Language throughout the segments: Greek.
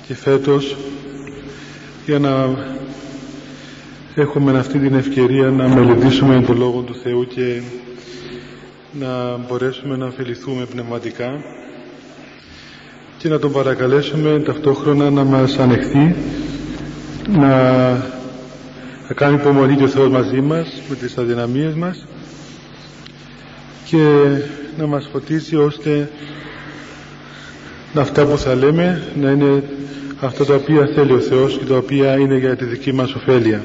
και φέτος, για να έχουμε αυτή την ευκαιρία να μελετήσουμε τον Λόγο του Θεού και να μπορέσουμε να ωφεληθούμε πνευματικά και να τον παρακαλέσουμε ταυτόχρονα να μας ανεχθεί, να κάνει υπομονή και ο Θεός μαζί μας με τις αδυναμίες μας και να μας φωτίσει ώστε αυτά που θα λέμε να είναι αυτά τα οποία θέλει ο Θεός και τα οποία είναι για τη δική μας ωφέλεια.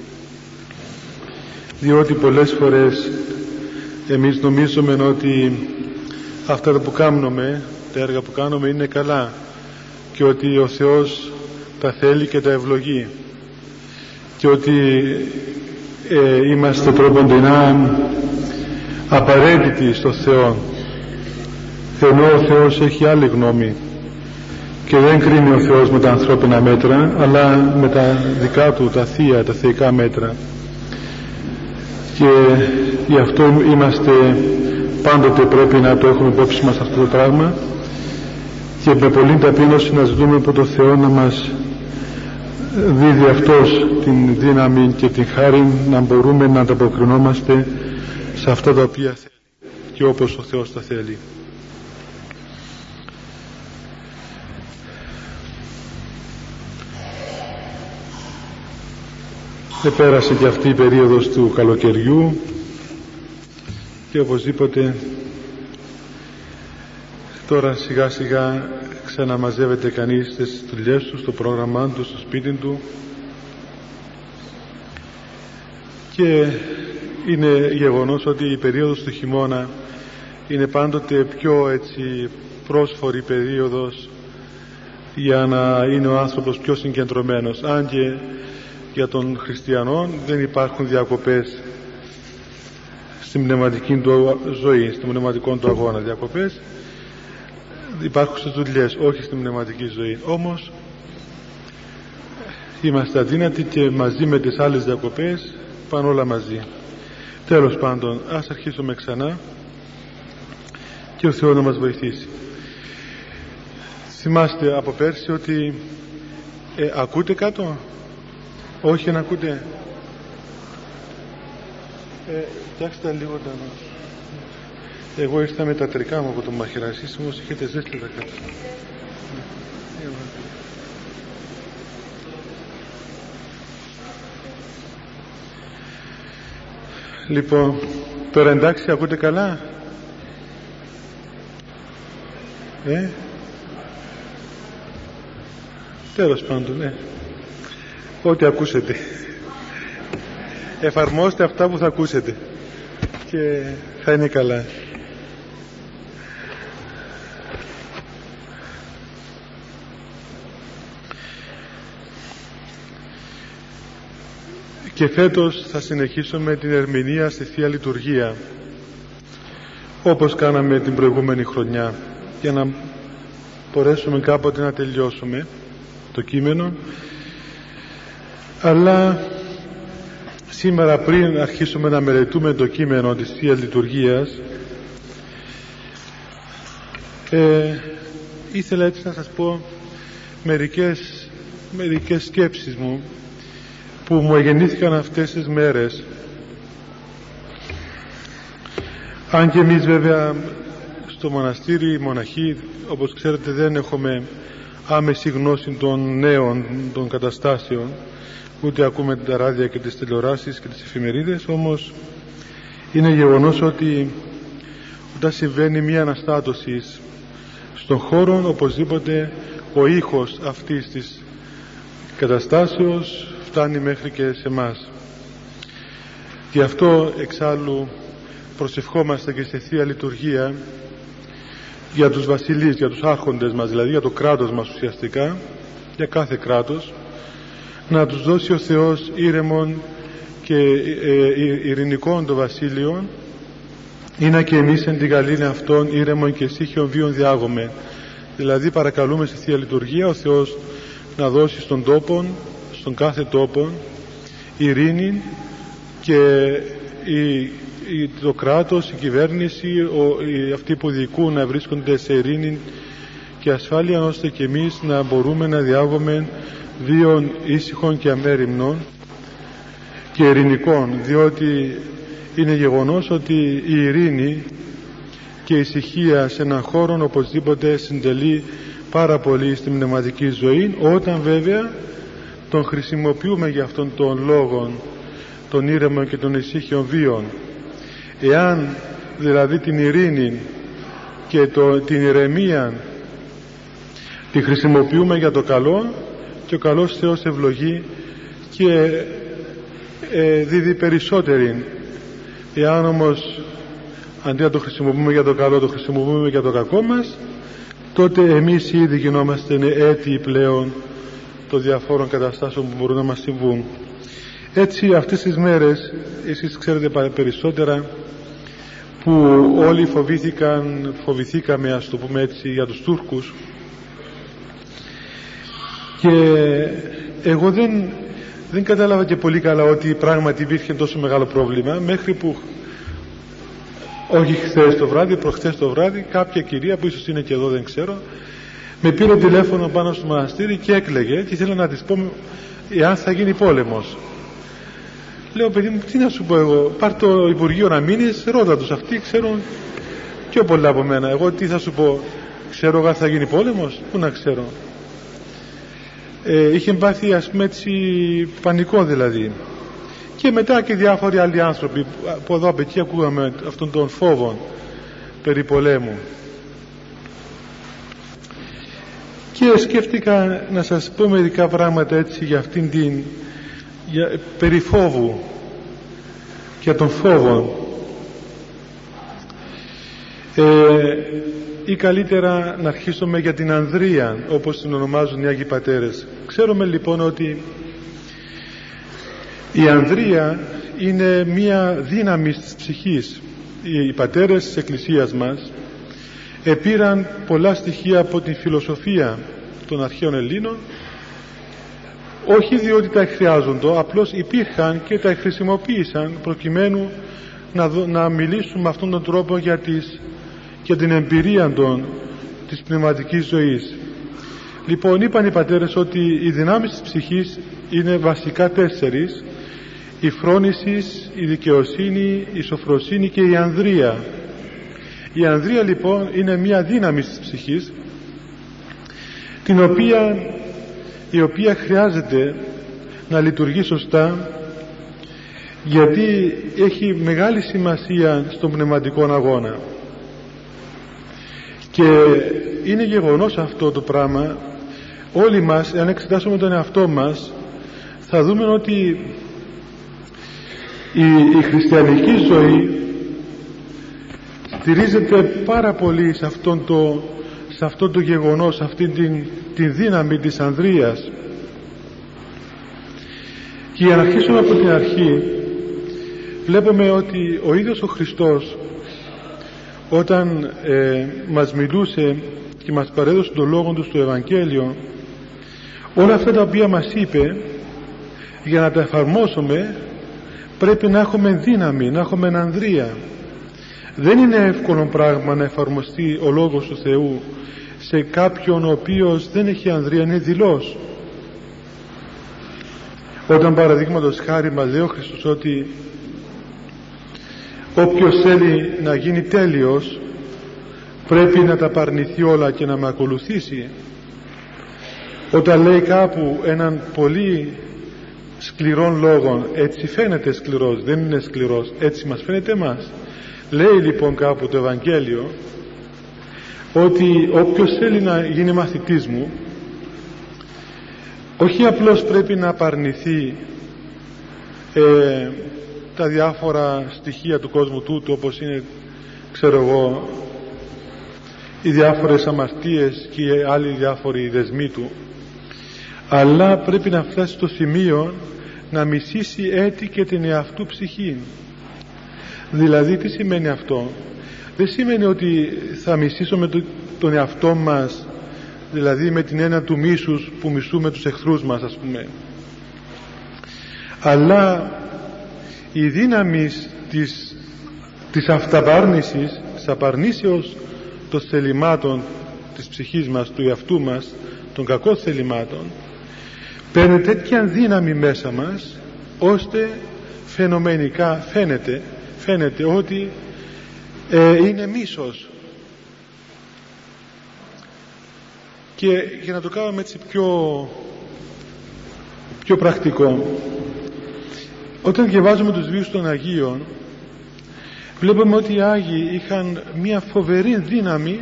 Διότι πολλές φορές εμείς νομίζουμε ότι αυτά που κάνουμε, τα έργα που κάνουμε είναι καλά και ότι ο Θεός τα θέλει και τα ευλογεί και ότι είμαστε τρόποντινά απαραίτητοι στο Θεό, ενώ ο Θεός έχει άλλη γνώμη και δεν κρίνει ο Θεός με τα ανθρώπινα μέτρα αλλά με τα δικά του, τα θεία, τα θεϊκά μέτρα, και γι' αυτό είμαστε πάντοτε πρέπει να το έχουμε υπόψη μας αυτό το πράγμα και με πολλή ταπείνωση να ζητούμε από τον Θεό να μας δίδει αυτός την δύναμη και την χάρη να μπορούμε να ανταποκρινόμαστε σε αυτά τα οποία θέλει και όπως ο Θεός τα θέλει. Πέρασε και αυτή η περίοδος του καλοκαιριού και οπωσδήποτε τώρα σιγά σιγά ξαναμαζεύεται κανείς στις δουλειές του, στο πρόγραμμά του, στο σπίτι του, και είναι γεγονός ότι η περίοδος του χειμώνα είναι πάντοτε πιο έτσι πρόσφορη περίοδος για να είναι ο άνθρωπος πιο συγκεντρωμένος, αν και για τον χριστιανό δεν υπάρχουν διακοπές στην πνευματική του ζωή, στον πνευματικό του αγώνα. Διακοπές υπάρχουν στις δουλειές, όχι στην πνευματική ζωή. Όμως είμαστε αδύνατοι και μαζί με τις άλλες διακοπές πάνε όλα μαζί. Τέλος πάντων, ας αρχίσουμε ξανά και ο Θεός να μας βοηθήσει. Θυμάστε από πέρσι ότι ακούτε κάτω? Όχι, να ακούτε. Κοιτάξτε λίγο τα μας. Εγώ ήρθα με τα τρικά μου από το μαχαίρα. Εσείς όμως είχετε ζέστη τα κάτω. Λοιπόν, τώρα εντάξει, ακούτε καλά? Τέλος πάντων, ό,τι ακούσετε εφαρμόστε αυτά που θα ακούσετε και θα είναι καλά. Και φέτος θα συνεχίσουμε την ερμηνεία στη Θεία Λειτουργία όπως κάναμε την προηγούμενη χρονιά, για να μπορέσουμε κάποτε να τελειώσουμε το κείμενο. Αλλά σήμερα, πριν αρχίσουμε να μελετούμε το κείμενο της Θείας Λειτουργίας, ήθελα έτσι να σας πω μερικές σκέψεις μου που μου εγεννήθηκαν αυτές τις μέρες. Αν και εμείς βέβαια στο μοναστήρι, οι μοναχοί, όπως ξέρετε, δεν έχουμε άμεση γνώση των νέων, των καταστάσεων, ούτε ακούμε τα ράδια και τις τηλεοράσεις και τις εφημερίδες. Όμως είναι γεγονός ότι όταν συμβαίνει μια αναστάτωση στον χώρο, οπωσδήποτε ο ήχος αυτής της καταστάσεως φτάνει μέχρι και σε εμάς. Γι' αυτό εξάλλου προσευχόμαστε και στη Θεία Λειτουργία για τους βασιλείς, για τους άρχοντες μας, δηλαδή για το κράτος μας ουσιαστικά, για κάθε κράτος, να τους δώσει ο Θεός ήρεμον και ειρηνικών το βασίλειο, ή να και εμείς εν την καλήνε αυτόν ήρεμον και σύχιον βίον διάγομαι. Δηλαδή παρακαλούμε στη Θεία Λειτουργία ο Θεός να δώσει στον τόπο, στον κάθε τόπο, ειρήνη και το κράτος, η κυβέρνηση, αυτοί που διοικούν να βρίσκονται σε ειρήνη και ασφάλεια, ώστε και εμείς να μπορούμε να διάγουμε βίων ήσυχων και αμέριμνων και ειρηνικών, διότι είναι γεγονός ότι η ειρήνη και η ησυχία σε έναν χώρο οπωσδήποτε συντελεί πάρα πολύ στην πνευματική ζωή, όταν βέβαια τον χρησιμοποιούμε για αυτόν τον λόγο, τον ήρεμο και των ησύχιων βίων. Εάν δηλαδή την ειρήνη και την ηρεμία τη χρησιμοποιούμε για το καλό, και ο καλός Θεός ευλογεί και δίδει περισσότερη. Εάν όμως αντί να το χρησιμοποιούμε για το καλό, το χρησιμοποιούμε για το κακό μας, τότε εμείς ήδη γινόμαστε έτοιοι πλέον των διαφόρων καταστάσεων που μπορούν να μας συμβούν. Έτσι αυτές τις μέρες, εσείς ξέρετε περισσότερα, που όλοι φοβηθήκαμε, ας το πούμε έτσι, για τους Τούρκους, και εγώ δεν κατάλαβα και πολύ καλά ότι πράγματι υπήρχε τόσο μεγάλο πρόβλημα, μέχρι που όχι χθες το βράδυ, προχθές το βράδυ, κάποια κυρία που ίσως είναι και εδώ, δεν ξέρω, με πήρε τηλέφωνο πάνω στο μοναστήρι και έκλαιγε και ήθελα να της πω εάν θα γίνει πόλεμος. Λέω, παιδί μου, τι να σου πω εγώ, πάρ' το Υπουργείο να μείνεις, ρώτα τους, αυτοί ξέρουν πιο πολλά από μένα. Εγώ τι θα σου πω, ξέρω εγώ θα γίνει πόλεμος, πού να ξέρω. Είχε πάθει, ας πούμε έτσι, πανικό δηλαδή. Και μετά και διάφοροι άλλοι άνθρωποι που εδώ από εκεί ακούγαμε αυτόν τον φόβο περί πολέμου. Και σκέφτηκα να σας πω μερικά πράγματα έτσι για αυτήν περί φόβου, για τον φόβο, ή καλύτερα να αρχίσουμε για την ανδρεία, όπως την ονομάζουν οι Άγιοι Πατέρες. Ξέρουμε λοιπόν ότι η ανδρεία είναι μία δύναμη της ψυχής. Οι πατέρες της Εκκλησίας μας επήραν πολλά στοιχεία από την φιλοσοφία των αρχαίων Ελλήνων, όχι διότι τα χρειάζονται, απλώς υπήρχαν και τα χρησιμοποίησαν προκειμένου να μιλήσουν με αυτόν τον τρόπο για την εμπειρία της πνευματικής ζωής. Λοιπόν, είπαν οι πατέρες ότι οι δυνάμεις της ψυχής είναι βασικά 4: η φρόνηση, η δικαιοσύνη, η σοφροσύνη και η ανδρεία. Η ανδρεία λοιπόν είναι μια δύναμη της ψυχής, η οποία χρειάζεται να λειτουργεί σωστά, γιατί έχει μεγάλη σημασία στον πνευματικό αγώνα. Και είναι γεγονός αυτό το πράγμα. Όλοι μας, αν εξετάσουμε τον εαυτό μας, θα δούμε ότι η χριστιανική ζωή στηρίζεται πάρα πολύ σε αυτό το γεγονός, σε αυτή την δύναμη της ανδρείας. Και για να αρχίσουμε από την αρχή, βλέπουμε ότι ο ίδιος ο Χριστός, όταν μας μιλούσε και μας παρέδωσε τον λόγο του στο Ευαγγέλιο, όλα αυτά τα οποία μας είπε, για να τα εφαρμόσουμε πρέπει να έχουμε δύναμη, να έχουμε ανδρεία. Δεν είναι εύκολο πράγμα να εφαρμοστεί ο Λόγος του Θεού σε κάποιον ο οποίος δεν έχει ανδρεία, είναι δειλός. Όταν παραδείγματος χάρη μας λέει ο Χριστός ότι όποιος θέλει να γίνει τέλειος πρέπει να τα παρνηθεί όλα και να με ακολουθήσει. Όταν λέει κάπου έναν πολύ σκληρών λόγων, έτσι φαίνεται σκληρός, δεν είναι σκληρός, έτσι μας φαίνεται εμάς. Λέει λοιπόν κάπου το Ευαγγέλιο ότι όποιος θέλει να γίνει μαθητής μου, όχι απλώς πρέπει να απαρνηθεί τα διάφορα στοιχεία του κόσμου τούτου, όπως είναι, ξέρω εγώ, οι διάφορες αμαρτίες και οι άλλοι διάφοροι δεσμοί του, αλλά πρέπει να φτάσει στο σημείο να μισήσει έτη και την εαυτού ψυχή. Δηλαδή τι σημαίνει αυτό? Δεν σημαίνει ότι θα μισήσουμε τον εαυτό μας, δηλαδή με την έννοια του μίσους που μισούμε τους εχθρούς μας, ας πούμε, αλλά η δύναμη της αυταπάρνησης, της απαρνήσεως των θελημάτων της ψυχής μας, του εαυτού μας, των κακών θελημάτων, παίρνει τέτοια δύναμη μέσα μας, ώστε φαινομενικά φαίνεται ότι είναι μίσος. Και για να το κάνουμε έτσι πιο πρακτικό, όταν διαβάζουμε τους βίους των Αγίων, βλέπουμε ότι οι Άγιοι είχαν μια φοβερή δύναμη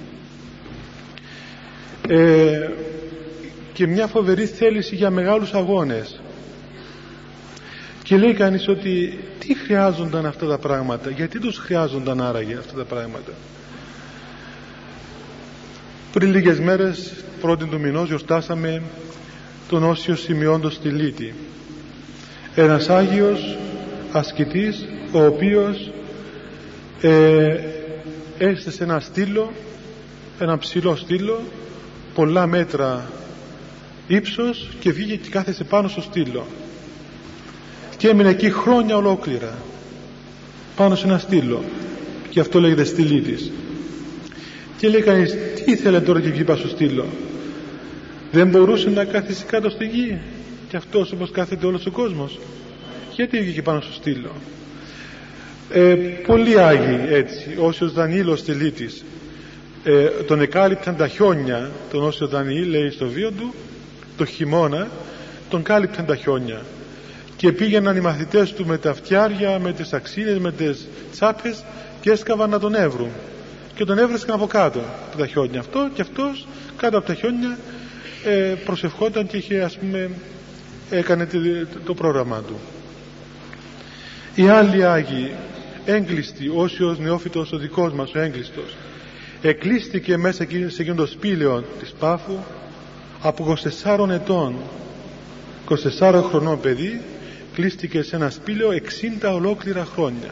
και μια φοβερή θέληση για μεγάλους αγώνες. Και λέει κανείς ότι τι χρειάζονταν αυτά τα πράγματα, γιατί τους χρειάζονταν άραγε αυτά τα πράγματα. Πριν λίγες μέρες, 1η του μηνός, γιορτάσαμε τον Όσιο Σημειόντο στη Λύτη. Ένας Άγιος ασκητής, ο οποίος έστησε ένα στήλο, ένα ψηλό στήλο, πολλά μέτρα ύψος, και βγήκε και κάθεσε πάνω στο στήλο και έμεινε εκεί χρόνια ολόκληρα πάνω σε ένα στήλο, και αυτό λέγεται στήλη της. Και λέει κανείς, τι ήθελε τώρα και βγήκε πάνω στο στήλο? Δεν μπορούσε να κάθεσει κάτω στη γη και αυτός όπως κάθεται όλος ο κόσμος? Γιατί βγήκε πάνω στο στήλο? Πολλοί Άγιοι έτσι, Όσιος Δανιήλος Στυλίτης, τον εκάλυπταν τα χιόνια, τον Όσιο Δανιήλ, λέει στο βίο του, το χειμώνα τον κάλυπταν τα χιόνια, και πήγαιναν οι μαθητές του με τα φτιάρια, με τις αξίνες, με τις τσάπες, και έσκαβαν να τον έβρουν, και τον έβρισκαν από κάτω από τα χιόνια αυτό, και αυτός κάτω από τα χιόνια προσευχόταν και είχε, ας πούμε, έκανε το πρόγραμμά του. Οι άλλοι Άγιοι, έγκλειστοι, Όσιος Νεόφυτος ο δικός μας, ο έγκλειστος, εκλείστηκε μέσα σε εκείνο το σπήλαιο της Πάφου από 24 ετών, 24 χρονών παιδί, κλείστηκε σε ένα σπήλαιο 60 ολόκληρα χρόνια.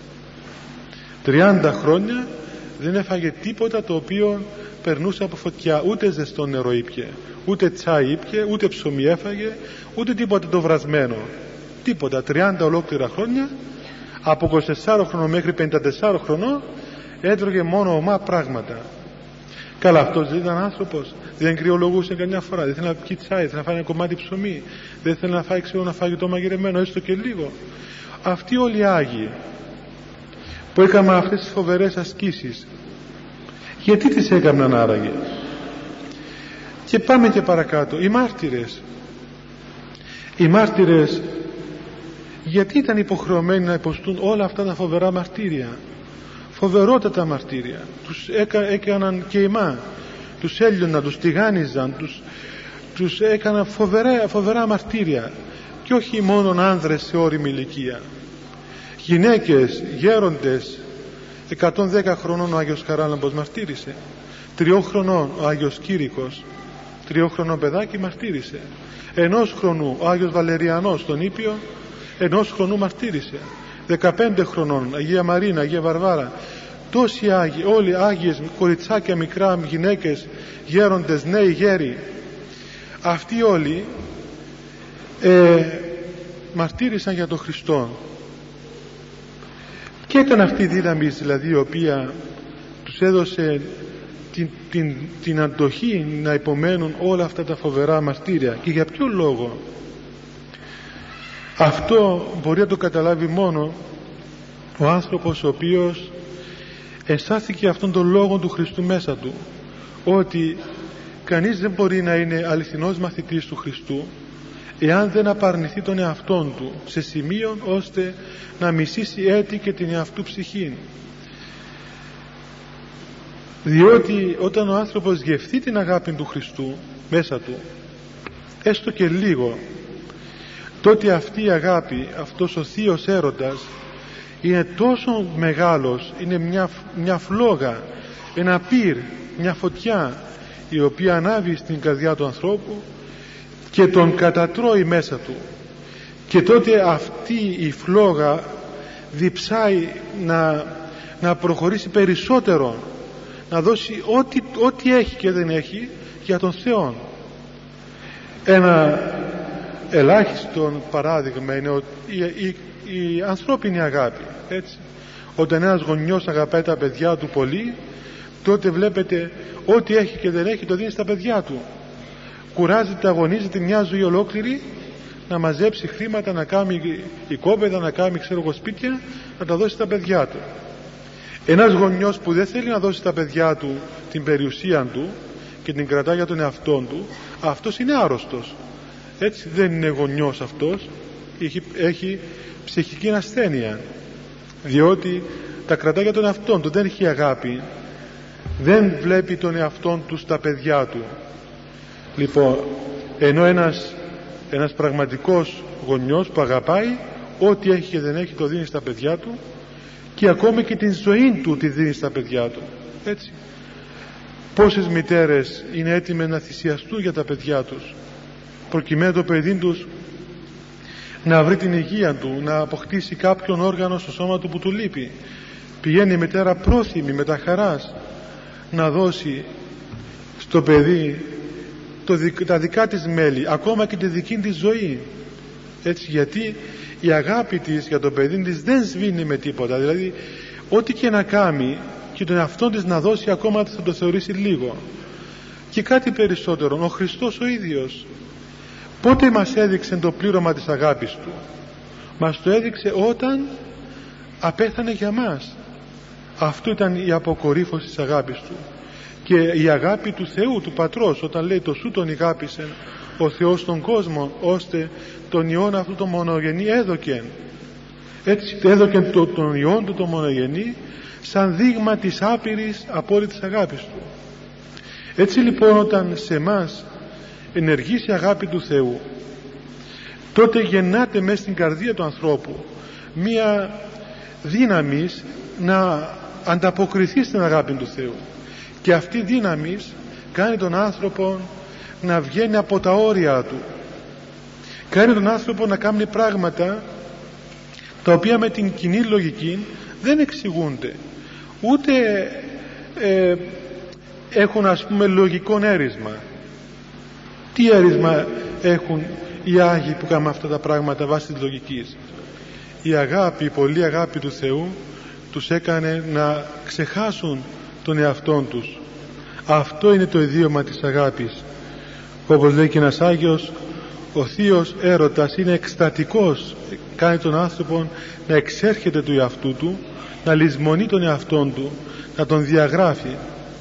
30 χρόνια δεν έφαγε τίποτα το οποίο περνούσε από φωτιά, ούτε ζεστό νερό ήπιε, ούτε τσάι ήπιε, ούτε ψωμί έφαγε, ούτε τίποτα το βρασμένο, τίποτα. 30 ολόκληρα χρόνια, από 24 χρονών μέχρι 54 χρονών, έτρωγε μόνο ομά πράγματα. Καλά, αυτός δεν ήταν άνθρωπος? Δεν κρυολογούσε καμιά φορά? Δεν ήθελε να πιει τσάι? Ήθελε να φάει ένα κομμάτι ψωμί? Δεν ήθελε να φάει, ένα φαγητό μαγειρεμένο, έστω και λίγο? Αυτοί όλοι οι Άγιοι που έκαναν αυτές τις φοβερές ασκήσεις, γιατί τις έκαναν άραγε? Και πάμε και παρακάτω. Οι μάρτυρες γιατί ήταν υποχρεωμένοι να υποστούν όλα αυτά τα φοβερά μαρτύρια, φοβερότατα μαρτύρια? Τους έκαναν κεημά, τους έλειωναν, τους τηγάνιζαν, τους έκαναν φοβερά μαρτύρια, και όχι μόνον άνδρες σε όριμη ηλικία, γυναίκες, γέροντες. 110 χρονών ο Άγιος Χαράλαμπος μαρτύρησε, 3 χρονών ο Άγιος Κήρυκος, 3 χρονών παιδάκι μαρτύρησε, 1 χρονού ο Άγιος Βαλεριανός τον Ήπιο, 1 χρονού μαρτύρησε, 15 χρονών Αγία Μαρίνα, Αγία Βαρβάρα. Τόσοι Άγιοι, όλοι Άγιες, κοριτσάκια μικρά, γυναίκες, γέροντες, νέοι, γέροι, αυτοί όλοι μαρτύρησαν για τον Χριστό. Και ήταν αυτή η δύναμη δηλαδή η οποία τους έδωσε την αντοχή να υπομένουν όλα αυτά τα φοβερά μαρτύρια. Και για ποιο λόγο? Αυτό μπορεί να το καταλάβει μόνο ο άνθρωπος ο οποίος αισθάθηκε αυτόν τον λόγο του Χριστού μέσα του, ότι κανείς δεν μπορεί να είναι αληθινός μαθητής του Χριστού εάν δεν απαρνηθεί τον εαυτόν του σε σημείο ώστε να μισήσει έτη και την εαυτού ψυχή. Διότι όταν ο άνθρωπος γευθεί την αγάπη του Χριστού μέσα του, έστω και λίγο, τότε αυτή η αγάπη, αυτός ο θείος έρωτας είναι τόσο μεγάλος, είναι μια φλόγα, ένα πυρ, μια φωτιά η οποία ανάβει στην καρδιά του ανθρώπου και τον κατατρώει μέσα του, και τότε αυτή η φλόγα διψάει να προχωρήσει περισσότερο, να δώσει ό,τι έχει και δεν έχει για τον Θεό. Ένα ελάχιστο παράδειγμα είναι η ανθρώπινη αγάπη, έτσι. Όταν ένας γονιός αγαπάει τα παιδιά του πολύ, τότε βλέπετε ό,τι έχει και δεν έχει το δίνει στα παιδιά του. Κουράζεται, αγωνίζεται μια ζωή ολόκληρη να μαζέψει χρήματα, να κάνει οικόπεδα, να κάνει σπίτια, να τα δώσει στα παιδιά του. Ένας γονιός που δεν θέλει να δώσει στα παιδιά του την περιουσία του και την κρατά για τον εαυτόν του, αυτός είναι άρρωστος. Έτσι δεν είναι γονιός αυτός, έχει ψυχική ασθένεια, διότι τα κρατά για τον εαυτόν του, δεν έχει αγάπη, δεν βλέπει τον εαυτόν του στα παιδιά του. Λοιπόν, ενώ ένας πραγματικός γονιός που αγαπάει, ό,τι έχει και δεν έχει το δίνει στα παιδιά του, και ακόμα και την ζωή του τη δίνει στα παιδιά του. Έτσι, πόσες μητέρες είναι έτοιμες να θυσιαστούν για τα παιδιά τους, προκειμένου το παιδί τους να βρει την υγεία του, να αποκτήσει κάποιον όργανο στο σώμα του που του λείπει. Πηγαίνει η μητέρα πρόθυμη με τα χαράς να δώσει στο παιδί τα δικά της μέλη, ακόμα και τη δική της ζωή. Έτσι, γιατί η αγάπη της για το παιδί της δεν σβήνει με τίποτα. Δηλαδή ό,τι και να κάνει και τον εαυτό της να δώσει, ακόμα θα το θεωρήσει λίγο. Και κάτι περισσότερο, ο Χριστός ο ίδιος πότε μας έδειξε το πλήρωμα της αγάπης του? Μας το έδειξε όταν απέθανε για μας. Αυτό ήταν η αποκορύφωση της αγάπης του. Και η αγάπη του Θεού, του Πατρός, όταν λέει το σου τον αγάπησε ο Θεός τον κόσμο, ώστε τον Υιόν αυτού τον μονογενή έδωκεν. Έτσι έδωκεν τον Υιόν του τον μονογενή σαν δείγμα της άπειρης απόλυτης αγάπης του. Έτσι λοιπόν, όταν σε εμάς ενεργήσει η αγάπη του Θεού, τότε γεννάται μέσα στην καρδία του ανθρώπου μία δύναμη να ανταποκριθεί στην αγάπη του Θεού, και αυτή η δύναμη κάνει τον άνθρωπο να βγαίνει από τα όρια του, κάνει τον άνθρωπο να κάνει πράγματα τα οποία με την κοινή λογική δεν εξηγούνται, ούτε έχουν, ας πούμε, λογικό έρισμα. Τι έρισμα έχουν οι Άγιοι που κάνουν αυτά τα πράγματα βάσει της λογικής? Η αγάπη, η πολλή αγάπη του Θεού τους έκανε να ξεχάσουν τον εαυτόν τους. Αυτό είναι το ιδίωμα της αγάπης. Όπως λέει και ένας Άγιος, ο θείος έρωτας είναι εκστατικός, κάνει τον άνθρωπο να εξέρχεται του εαυτού του, να λησμονεί τον εαυτόν του, να τον διαγράφει.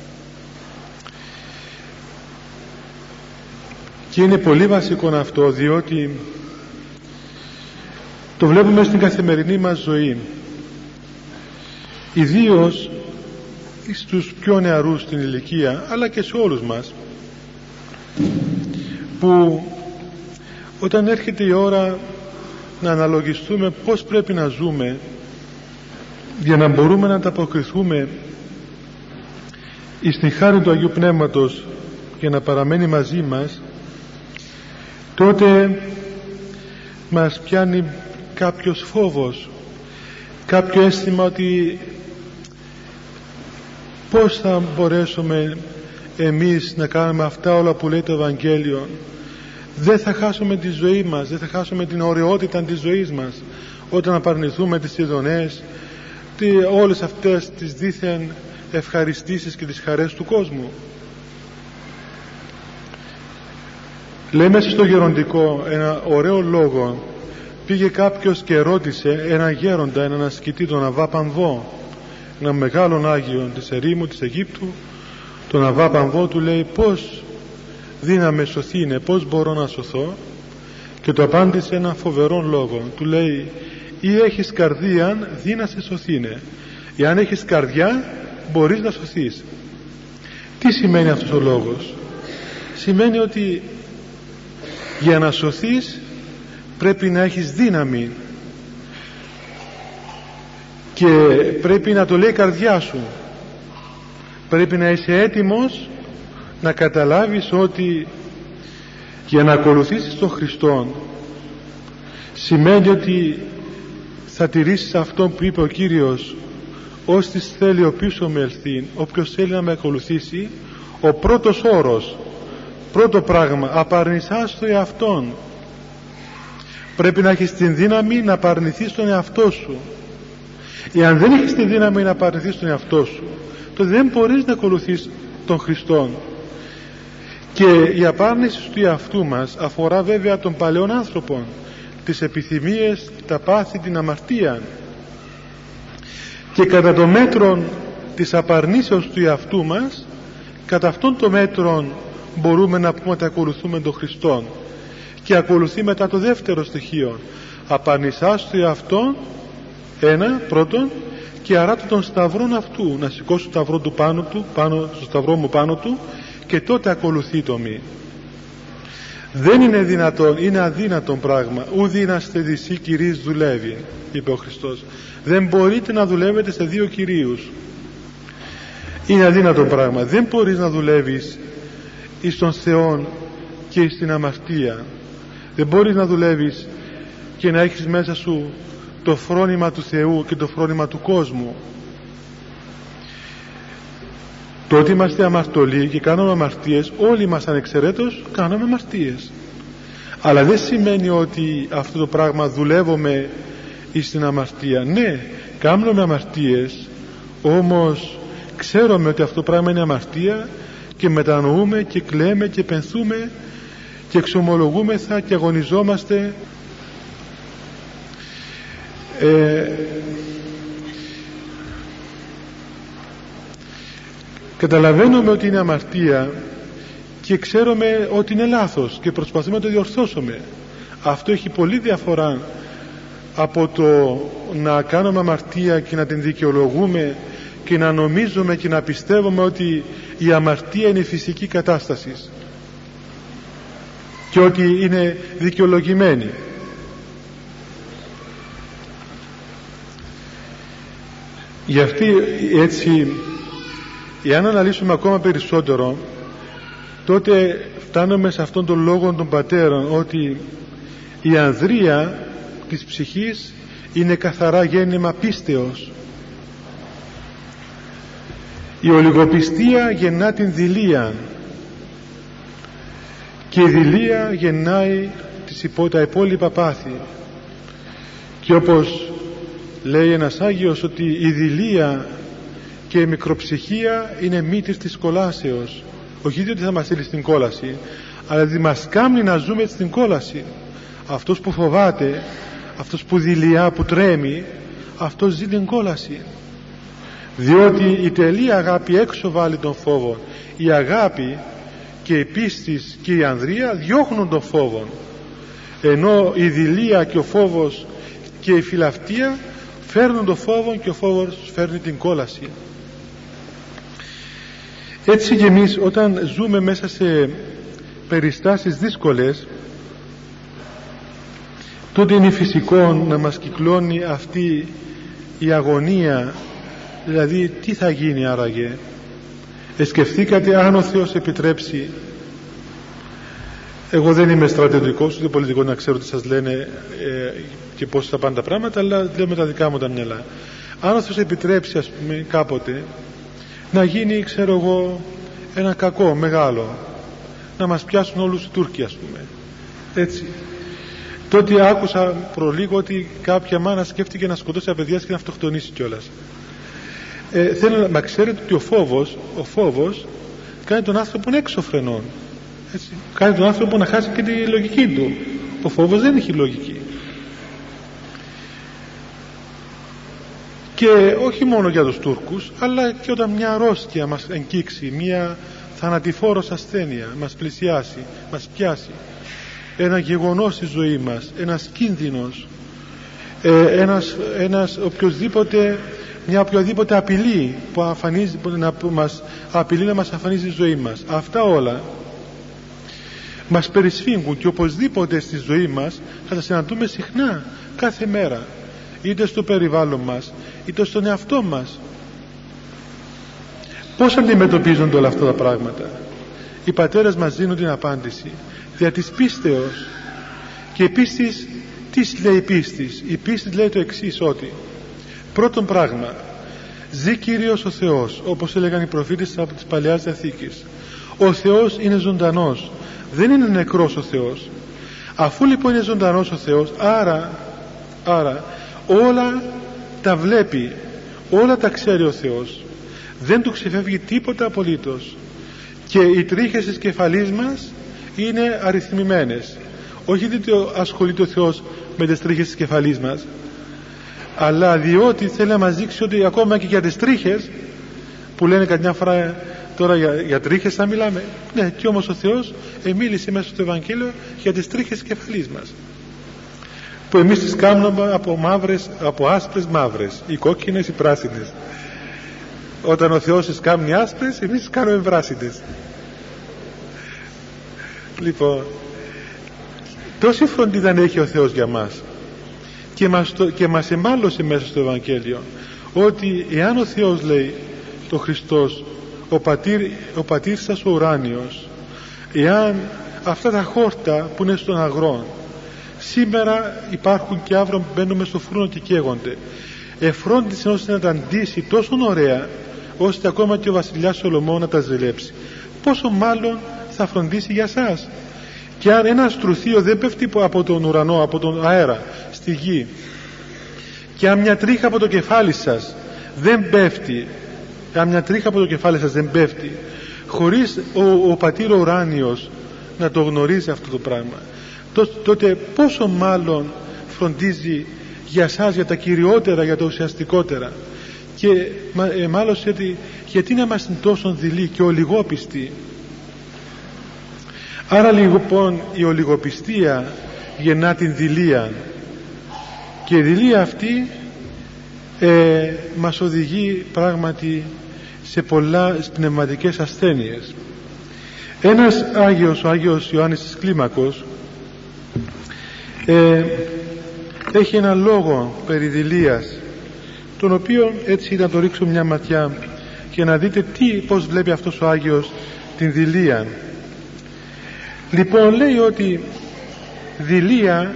Και είναι πολύ βασικό αυτό, διότι το βλέπουμε στην καθημερινή μας ζωή, ιδίως στους πιο νεαρούς στην ηλικία, αλλά και σε όλους μας, που όταν έρχεται η ώρα να αναλογιστούμε πώς πρέπει να ζούμε για να μπορούμε να ανταποκριθούμε εις την χάρη του Αγίου Πνεύματος για να παραμένει μαζί μας, τότε μας πιάνει κάποιος φόβος, κάποιο αίσθημα ότι πώς θα μπορέσουμε εμείς να κάνουμε αυτά όλα που λέει το Ευαγγέλιο? Δεν θα χάσουμε τη ζωή μας, δεν θα χάσουμε την ωραιότητα της ζωής μας όταν απαρνηθούμε τις ειδονές, όλες αυτές τις δίθεν ευχαριστήσεις και τις χαρές του κόσμου? Λέει μέσα στο γεροντικό ένα ωραίο λόγο. Πήγε κάποιος και ρώτησε έναν γέροντα, έναν ασκητή, τον Αββά Παμβό, έναν μεγάλον Άγιο της ερήμου της Αιγύπτου, τον Αββά Παμβό, του λέει πώς δύναμε σωθήνε, πώς μπορώ να σωθώ? Και του απάντησε έναν φοβερό λόγο. Του λέει, ή έχεις καρδίαν δι να σε σωθήνε. Εάν έχεις καρδιά μπορείς να σωθείς. Τι σημαίνει αυτός ο λόγος? Σημαίνει ότι για να σωθείς πρέπει να έχεις δύναμη και πρέπει να το λέει η καρδιά σου. Πρέπει να είσαι έτοιμος να καταλάβεις ότι για να ακολουθήσεις τον Χριστόν σημαίνει ότι θα τηρήσεις αυτό που είπε ο Κύριος, «Ώστις θέλει ο πίσω με ελθύν, όποιος θέλει να με ακολουθήσει». Ο πρώτος όρος, πρώτο πράγμα, απαρνησάς το εαυτόν. Πρέπει να έχεις την δύναμη να απαρνηθείς τον εαυτό σου. Εάν δεν έχεις τη δύναμη να απαρνηθείς τον εαυτό σου, τότε δεν μπορείς να ακολουθείς τον Χριστόν. Και η απάρνηση του εαυτού μας αφορά βέβαια τον παλαιόν άνθρωπο, τις επιθυμίες, τα πάθη, την αμαρτία, και κατά το μέτρο της απαρνήσεως του εαυτού μας, κατά αυτόν το μέτρο μπορούμε να πούμε ότι ακολουθούμε τον Χριστόν. Και ακολουθεί μετά το δεύτερο στοιχείο, απαρνησάς του εαυτόν, πρώτον, και αράτω τον σταυρόν αυτού, να σηκώσω το σταυρό του πάνω στο σταυρό μου πάνω του, και τότε ακολουθεί το μη. Δεν είναι δυνατόν, είναι αδύνατον πράγμα, ουδ' είσαστε δυσί κυρίς δουλεύει, είπε ο Χριστός. Δεν μπορείτε να δουλεύετε σε δύο κυρίους. Είναι αδύνατον πράγμα. Δεν μπορείς να δουλεύεις εις τον Θεό και εις την αμαρτία. Δεν μπορείς να δουλεύεις και να έχεις μέσα σου το φρόνημα του Θεού και το φρόνημα του κόσμου. Το ότι είμαστε αμαρτωλοί και κάνουμε αμαρτίες, όλοι μας ανεξαιρέτως κάνουμε αμαρτίες, αλλά δεν σημαίνει ότι αυτό το πράγμα δουλεύουμε εις την αμαρτία. Ναι, κάνουμε αμαρτίες, όμως ξέρουμε ότι αυτό το πράγμα είναι αμαρτία και μετανοούμε και κλαίμε και πενθούμε και εξομολογούμεθα και αγωνιζόμαστε. Καταλαβαίνουμε ότι είναι αμαρτία και ξέρουμε ότι είναι λάθος και προσπαθούμε να το διορθώσουμε. Αυτό έχει πολύ διαφορά από το να κάνουμε αμαρτία και να την δικαιολογούμε και να νομίζουμε και να πιστεύουμε ότι η αμαρτία είναι η φυσική κατάσταση και ότι είναι δικαιολογημένη. Γι' αυτή έτσι, εάν αναλύσουμε ακόμα περισσότερο, τότε φτάνουμε σε αυτόν τον λόγο των πατέρων, ότι η ανδρεία της ψυχής είναι καθαρά γέννημα πίστεως. Η ολιγοπιστία γεννά την δειλία και η δειλία γεννάει τα υπόλοιπα πάθη. Και όπως λέει ένας Άγιος, ότι η δειλία και η μικροψυχία είναι μύτης της κολάσεως. Όχι διότι θα μας στείλει στην κόλαση, αλλά διότι μας κάνει να ζούμε στην κόλαση. Αυτός που φοβάται, αυτός που δειλιά, που τρέμει, αυτός ζει την κόλαση. Διότι η τελεία αγάπη έξω βάλει τον φόβο. Η αγάπη και η πίστη και η ανδρεία διώχνουν τον φόβο, ενώ η δειλία και ο φόβος και η φιλαυτία φέρνουν τον φόβο και ο φόβος φέρνει την κόλαση. Έτσι και εμείς όταν ζούμε μέσα σε περιστάσεις δύσκολες, τότε είναι φυσικό να μας κυκλώνει αυτή η αγωνία. Δηλαδή, τι θα γίνει άραγε? Σκεφτήκατε αν ο Θεός επιτρέψει? Εγώ δεν είμαι στρατιωτικός ούτε πολιτικός να ξέρω τι σας λένε και πώς θα πάνε τα πράγματα, αλλά λέω με τα δικά μου τα μυαλά. Αν ο Θεός επιτρέψει, ας πούμε, κάποτε να γίνει, ξέρω εγώ, ένα κακό μεγάλο, να μας πιάσουν όλους οι Τούρκοι, ας πούμε, έτσι, τότε άκουσα προλίγο ότι κάποια μάνα σκέφτηκε να σκοτώσει τα παιδιά και να αυτοκτονήσει κιόλας. Θέλω να ξέρετε ότι ο φόβος κάνει τον άνθρωπο έξω φρενών, έτσι. Κάνει τον άνθρωπο να χάσει και τη λογική του. Ο φόβος δεν έχει λογική. Και όχι μόνο για τους Τούρκους, αλλά και όταν μια αρρώστια μας εγκύξει, μια θανατηφόρος ασθένεια μας πλησιάσει, μας πιάσει, ένα γεγονός στη ζωή μας, ένας κίνδυνος, μια οποιαδήποτε απειλή που μας απειλεί να μας αφανίζει η ζωή μας, αυτά όλα μας περισφίγγουν και οπωσδήποτε στη ζωή μας θα τα συναντούμε συχνά, κάθε μέρα, είτε στο περιβάλλον μας είτε στον εαυτό μας. Πώς αντιμετωπίζονται όλα αυτά τα πράγματα? Οι πατέρες μας δίνουν την απάντηση δια της πίστεως. Και η πίστης, τι λέει η πίστης? Η πίστη λέει το εξής, ότι πρώτον πράγμα, ζει Κύριος ο Θεός, όπως έλεγαν οι προφήτες από της Παλαιάς Διαθήκης. Ο Θεός είναι ζωντανός, δεν είναι νεκρός ο Θεός. Αφού λοιπόν είναι ζωντανός ο Θεός, άρα όλα τα βλέπει, όλα τα ξέρει ο Θεός. δεν του ξεφεύγει τίποτα απολύτως, και οι τρίχες της κεφαλής μας είναι αριθμημένες. Όχι διότι ασχολείται ο Θεός με τις τρίχες της κεφαλής μας, αλλά διότι θέλει να μας δείξει ότι ακόμα και για τις τρίχες που λένε καμιά φορά τώρα για τρίχες θα μιλάμε, ναι, και όμως ο Θεός μίλησε μέσα στο Ευαγγέλιο για τις τρίχες της κεφαλής μας, που εμείς τις κάνουμε από άσπρες μαύρες, οι κόκκινες, οι πράσινες. Όταν ο Θεός τις κάνει άσπρες, εμείς τις κάνουμε πράσινες. Λοιπόν, τόση φροντίδα έχει ο Θεός για μας, και μας εμάλωσε μέσα στο Ευαγγέλιο ότι εάν ο Θεός, λέει το Χριστός, ο πατήρ σας ο ουράνιος, εάν αυτά τα χόρτα που είναι στον αγρό σήμερα υπάρχουν και αύριο μπαίνουμε στο φούρνο και καίγονται, εφρόντισε ώστε να τα ντύσει τόσο ωραία ώστε ακόμα και ο βασιλιάς Σολομών να τα ζηλέψει, πόσο μάλλον θα φροντίσει για σας. Και αν ένα στρουθείο δεν πέφτει από τον ουρανό, από τον αέρα στη γη, και αν μια τρίχα από το κεφάλι σας δεν πέφτει, χωρίς ο πατήρ ουράνιος να το γνωρίζει αυτό το πράγμα, τότε πόσο μάλλον φροντίζει για σας, για τα κυριότερα, για τα ουσιαστικότερα. Και μάλλον γιατί να είμαστε τόσο δειλοί και ολιγόπιστοι. Άρα λοιπόν η ολιγοπιστία γεννά την δειλία, και η δειλία αυτή μας οδηγεί πράγματι σε πολλές πνευματικές ασθένειες. Ένας Άγιος, ο Άγιος Ιωάννης της Κλίμακος, έχει ένα λόγο περί δειλίας, τον οποίο έτσι να το ρίξω μια ματιά και να δείτε πώς βλέπει αυτός ο Άγιος την δειλία. Λοιπόν, λέει ότι δειλία,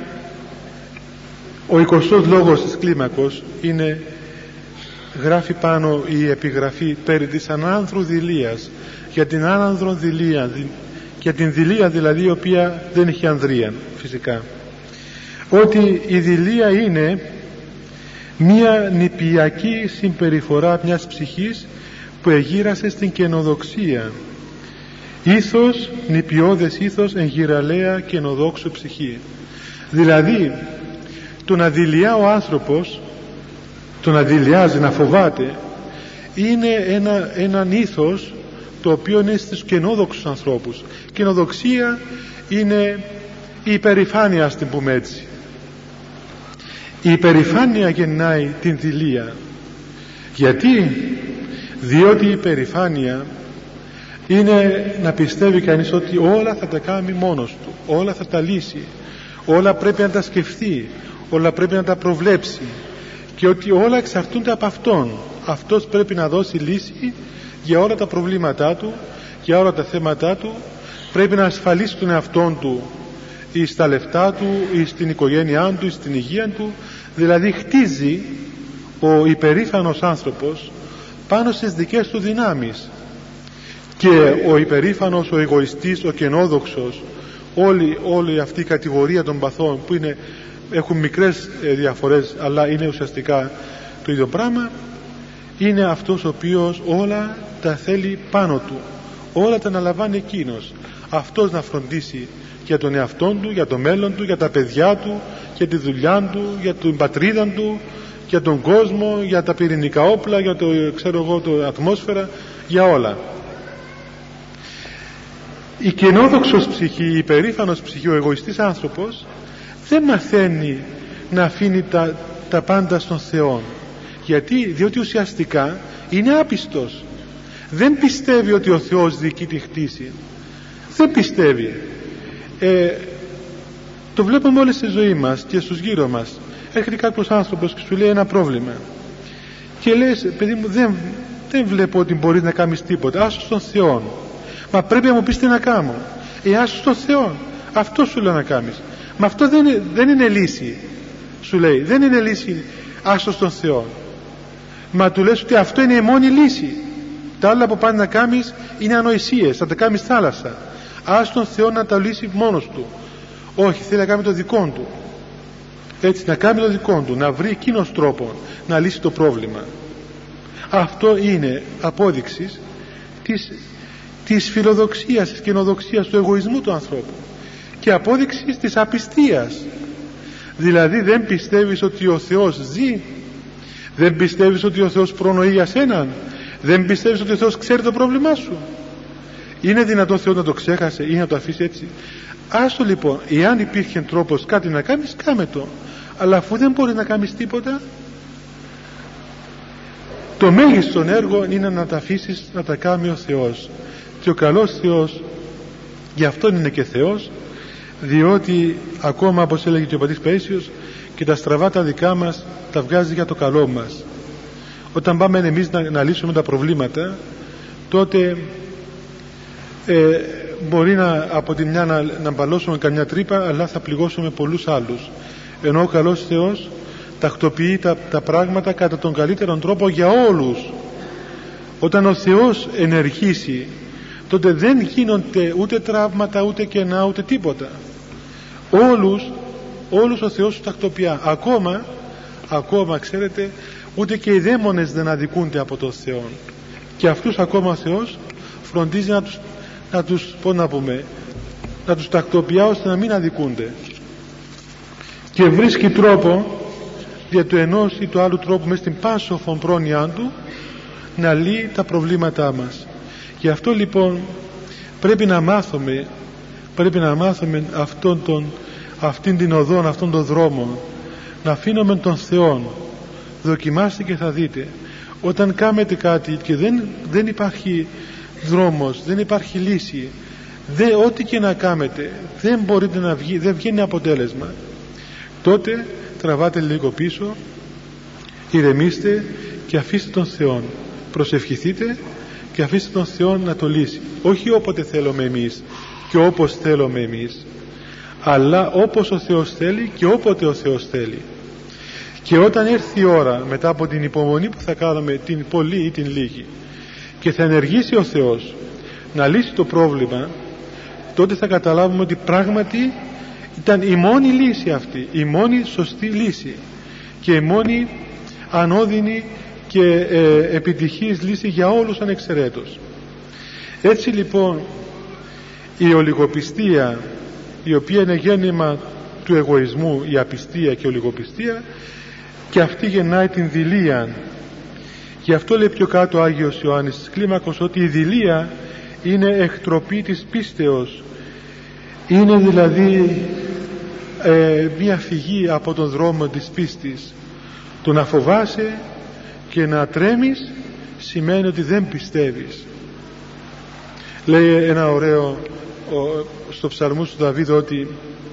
ο 20ος λόγος της Κλίμακος είναι, γράφει πάνω η επιγραφή περί της ανάνθρω δειλίας, για την άνανδρο δειλία, για την δειλία δηλαδή η οποία δεν έχει ανδρεία φυσικά, ότι η δειλία είναι μία νηπιακή συμπεριφορά μιας ψυχής που εγείρασε στην καινοδοξία, ήθος, νηπιώδες ήθος εν γυραλαία καινοδόξου ψυχή. Δηλαδή το να δειλιά ο άνθρωπος, το να δειλιάζει, να φοβάται, είναι έναν ήθος το οποίο είναι στους καινόδοξους ανθρώπους. Καινοδοξία είναι η υπερηφάνεια, ας την πούμε έτσι. Η υπερηφάνεια γεννάει την δειλία. Γιατί? Διότι η υπερηφάνεια είναι να πιστεύει κανείς ότι όλα θα τα κάνει μόνος του, όλα θα τα λύσει, όλα πρέπει να τα σκεφτεί, όλα πρέπει να τα προβλέψει, και ότι όλα εξαρτούνται από αυτόν. Αυτός πρέπει να δώσει λύση για όλα τα προβλήματά του, για όλα τα θέματά του, πρέπει να ασφαλίσει τον εαυτόν του ή στα λεφτά του ή στην οικογένειά του ή στην υγεία του. Δηλαδή χτίζει ο υπερήφανος άνθρωπος πάνω στις δικές του δυνάμεις, και ο υπερήφανος, ο εγωιστής, ο καινόδοξος, όλη αυτή η κατηγορία των παθών που έχουν μικρές διαφορές αλλά είναι ουσιαστικά το ίδιο πράγμα, είναι αυτός ο οποίος όλα τα θέλει πάνω του, όλα τα αναλαμβάνει εκείνος. Αυτός να φροντίσει για τον εαυτόν του, για το μέλλον του, για τα παιδιά του, για τη δουλειά του, για την πατρίδα του, για τον κόσμο, για τα πυρηνικά όπλα, για το ατμόσφαιρα, για όλα. Η καινόδοξος ψυχή, η υπερήφανος ψυχή, ο εγωιστής άνθρωπος δεν μαθαίνει να αφήνει τα πάντα στον Θεό. Γιατί? Διότι ουσιαστικά είναι άπιστος, δεν πιστεύει ότι ο Θεός διοικεί τη χτίση, δεν πιστεύει. Το βλέπουμε όλη στη ζωή μας και στους γύρω μας. Έρχεται κάποιος άνθρωπος και σου λέει ένα πρόβλημα και λες, παιδί μου, δεν βλέπω ότι μπορείς να κάνεις τίποτα, άσου στον Θεό. Μα πρέπει να μου πεις τι να κάνω. Άσου στον Θεό, αυτό σου λέω να κάνεις. Μα αυτό δεν είναι λύση, σου λέει, δεν είναι λύση, άσου στον Θεό. Μα του λες ότι αυτό είναι η μόνη λύση, τα άλλα που πάνε να κάνεις είναι ανοησίες, θα τα κάνεις θάλασσα. Άσου τον Θεό να τα λύσει μόνος του. Όχι, θέλει να κάνει το δικό του, έτσι, να κάνει το δικό του, να βρει εκείνος τρόπο να λύσει το πρόβλημα. Αυτό είναι απόδειξη της φιλοδοξίας, της καινοδοξίας, του εγωισμού του ανθρώπου και απόδειξη της απιστίας. Δηλαδή δεν πιστεύεις ότι ο Θεός ζει, δεν πιστεύεις ότι ο Θεός προνοεί για σέναν, δεν πιστεύεις ότι ο Θεός ξέρει το πρόβλημά σου. Είναι δυνατόν ο Θεός να το ξέχασε ή να το αφήσει έτσι? Άστο λοιπόν, εάν υπήρχε τρόπος κάτι να κάνεις, κάμε το. Αλλά αφού δεν μπορείς να κάνεις τίποτα, το μέγιστον έργο είναι να τα αφήσεις να τα κάνει ο Θεός. Και ο καλός Θεός, γι' αυτό είναι και Θεός, διότι ακόμα, όπως έλεγε και ο πατήρ Παΐσιος, και τα στραβά τα δικά μας τα βγάζει για το καλό μας. Όταν πάμε εμείς να λύσουμε τα προβλήματα, τότε μπορεί από τη μια να μπαλώσουμε καμιά τρύπα, αλλά θα πληγώσουμε πολλούς άλλους. Ενώ ο καλός Θεός τακτοποιεί τα πράγματα κατά τον καλύτερον τρόπο για όλους. Όταν ο Θεός ενεργήσει, τότε δεν γίνονται ούτε τραύματα, ούτε κενά, ούτε τίποτα. Όλους ο Θεός τους τακτοποιεί. Ακόμα ξέρετε, ούτε και οι δαίμονες δεν αδικούνται από τον Θεό, και αυτούς ακόμα ο Θεός φροντίζει να τους τακτοποιεί ώστε να μην αδικούνται, και βρίσκει τρόπο δια του ενός ή του άλλου τρόπου μέσα στην πάσοφον πρόνοιά του να λύει τα προβλήματά μας. Γι' αυτό λοιπόν πρέπει να μάθουμε αυτήν την οδό, αυτόν τον δρόμο, να αφήνουμε τον Θεό. Δοκιμάστε και θα δείτε, όταν κάνετε κάτι και δεν υπάρχει δρόμος, δεν υπάρχει λύση, ό,τι και να κάνετε δεν μπορείτε να βγει, δεν βγαίνει αποτέλεσμα, τότε τραβάτε λίγο πίσω, ηρεμήστε και αφήστε τον Θεό, προσευχηθείτε και αφήστε τον Θεό να το λύσει. Όχι όποτε θέλουμε εμείς και όπως θέλουμε εμείς, αλλά όπως ο Θεός θέλει και όποτε ο Θεός θέλει. Και όταν έρθει η ώρα, μετά από την υπομονή που θα κάνουμε, την πολύ ή την λίγη, και θα ενεργήσει ο Θεός να λύσει το πρόβλημα, τότε θα καταλάβουμε ότι πράγματι ήταν η μόνη λύση αυτή, η μόνη σωστή λύση και η μόνη ανώδυνη και επιτυχής λύση για όλους ανεξαιρέτως. Έτσι λοιπόν η ολιγοπιστία, η οποία είναι γέννημα του εγωισμού, η απιστία και η ολιγοπιστία, και αυτή γεννάει την δειλία. Γι' αυτό λέει πιο κάτω ο Άγιος Ιωάννης της Κλίμακος ότι η δειλία είναι εκτροπή της πίστεως, είναι δηλαδή μια φυγή από τον δρόμο της πίστης. Το να φοβάσαι και να τρέμεις σημαίνει ότι δεν πιστεύεις. Λέει ένα ωραίο στο ψαλμούς του Δαβίδ ότι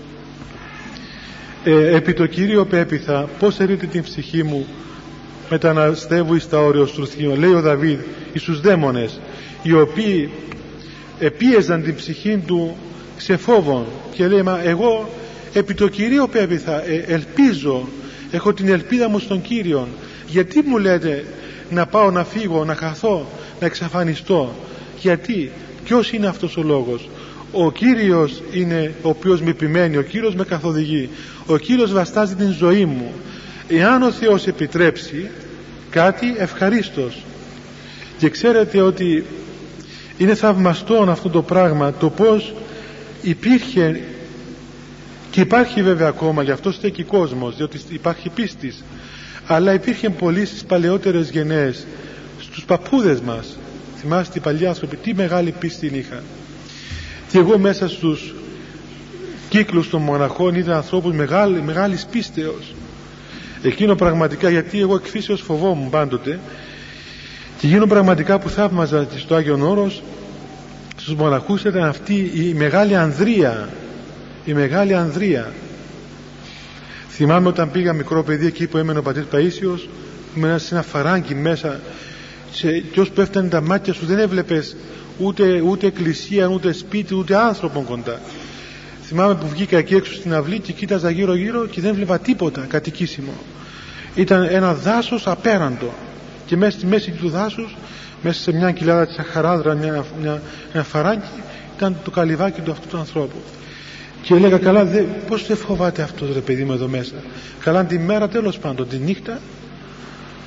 επί το Κύριο πέποιθα, πως ερείται την ψυχή μου, μεταναστεύω εις τα όρια στρουθίων. Λέει ο Δαβίδ εις τους δαίμονες, οι οποίοι επίεζαν την ψυχή του σε φόβον, και λέει μα εγώ επί το Κυρίο πέποιθα, ελπίζω, έχω την ελπίδα μου στον Κύριον. Γιατί μου λέτε να πάω, να φύγω, να χαθώ, να εξαφανιστώ? Γιατί? Ποιος είναι αυτός ο λόγος? Ο Κύριος είναι ο οποίος με επιμένει, ο Κύριος με καθοδηγεί, ο Κύριος βαστάζει την ζωή μου. Εάν ο Θεός επιτρέψει κάτι, ευχαρίστως. Και ξέρετε ότι είναι θαυμαστό αυτό το πράγμα, το πως υπήρχε και υπάρχει βέβαια ακόμα, γι' αυτό στέκει κόσμος, διότι υπάρχει πίστης, αλλά υπήρχε πολύ στις παλαιότερες γενναίες, στους παππούδες μας. Θυμάστε οι παλιοί άνθρωποι τι μεγάλη πίστη είχαν. Και εγώ μέσα στους κύκλους των μοναχών είδα ανθρώπους μεγάλης πίστεως. Εκείνο πραγματικά, γιατί εγώ εκ φύσεως φοβόμουν πάντοτε, και εκείνο πραγματικά που θαύμαζα στο Άγιον Όρος στους μοναχούς ήταν αυτή η μεγάλη ανδρεία, η μεγάλη ανδρεία. Θυμάμαι όταν πήγα μικρό παιδί εκεί που έμενε ο πατήρ Παΐσιος, ήμουν σε ένα φαράγγι μέσα, και ώσπου έφτανε τα μάτια σου δεν έβλεπες ούτε εκκλησία, ούτε σπίτι, ούτε άνθρωπον κοντά. Θυμάμαι που βγήκα εκεί έξω στην αυλή και κοίταζα γύρω γύρω και δεν βλέπα τίποτα κατοικήσιμο. Ήταν ένα δάσος απέραντο, και μέσα στη μέση του δάσους, μέσα σε μια κοιλάδα της αχαράδρα, ένα φαράγγι, ήταν το καλυβάκι του αυτού του ανθρώπου. Και έλεγα καλά, πώς δεν φοβάται αυτός ρε παιδί μου εδώ μέσα? Καλά τη μέρα, τέλος πάντων τη νύχτα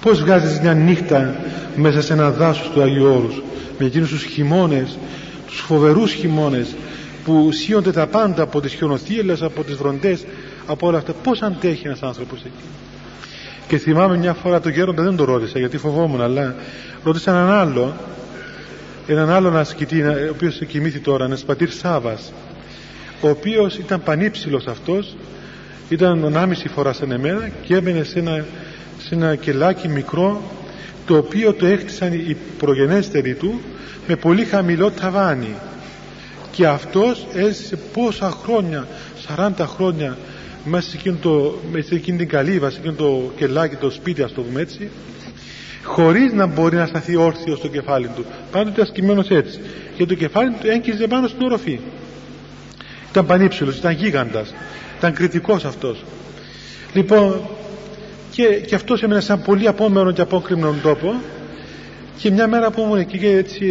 Πώς βγάζεις μια νύχτα μέσα σε ένα δάσος του Αγίου Όρους, με εκείνους τους χειμώνες, τους φοβερούς χειμώνες που σύονται τα πάντα από τις χιονοθύελλες, από τις βροντές, από όλα αυτά. Πώς αντέχει ένας άνθρωπος εκεί? Και θυμάμαι μια φορά τον γέροντα, δεν τον ρώτησα γιατί φοβόμουν, αλλά ρώτησα έναν άλλον ασκητή, ο οποίος κοιμήθη τώρα, ένας πατήρ Σάβας, ο οποίος ήταν πανύψηλος αυτός, ήταν 1,5 φορά σαν εμένα και έμενε σε ένα κελάκι μικρό, το οποίο το έκτισαν οι προγενέστεροι του με πολύ χαμηλό ταβάνι, και αυτός έζησε πόσα χρόνια, 40 χρόνια μέσα σε εκείνη την καλύβα, σε εκείνο το κελάκι, το σπίτι, ας το πούμε έτσι, χωρίς να μπορεί να σταθεί όρθιο στο κεφάλι του, πάντοτε ασκημένος έτσι, και το κεφάλι του έγκυζε πάνω στην οροφή. Ήταν πανύψηλος, ήταν γίγαντας, ήταν κριτικός αυτός. Λοιπόν, και αυτός έμενε σε ένα πολύ απόμερο και απόκρημνον τόπο, και μια μέρα που ήμουν εκεί και έτσι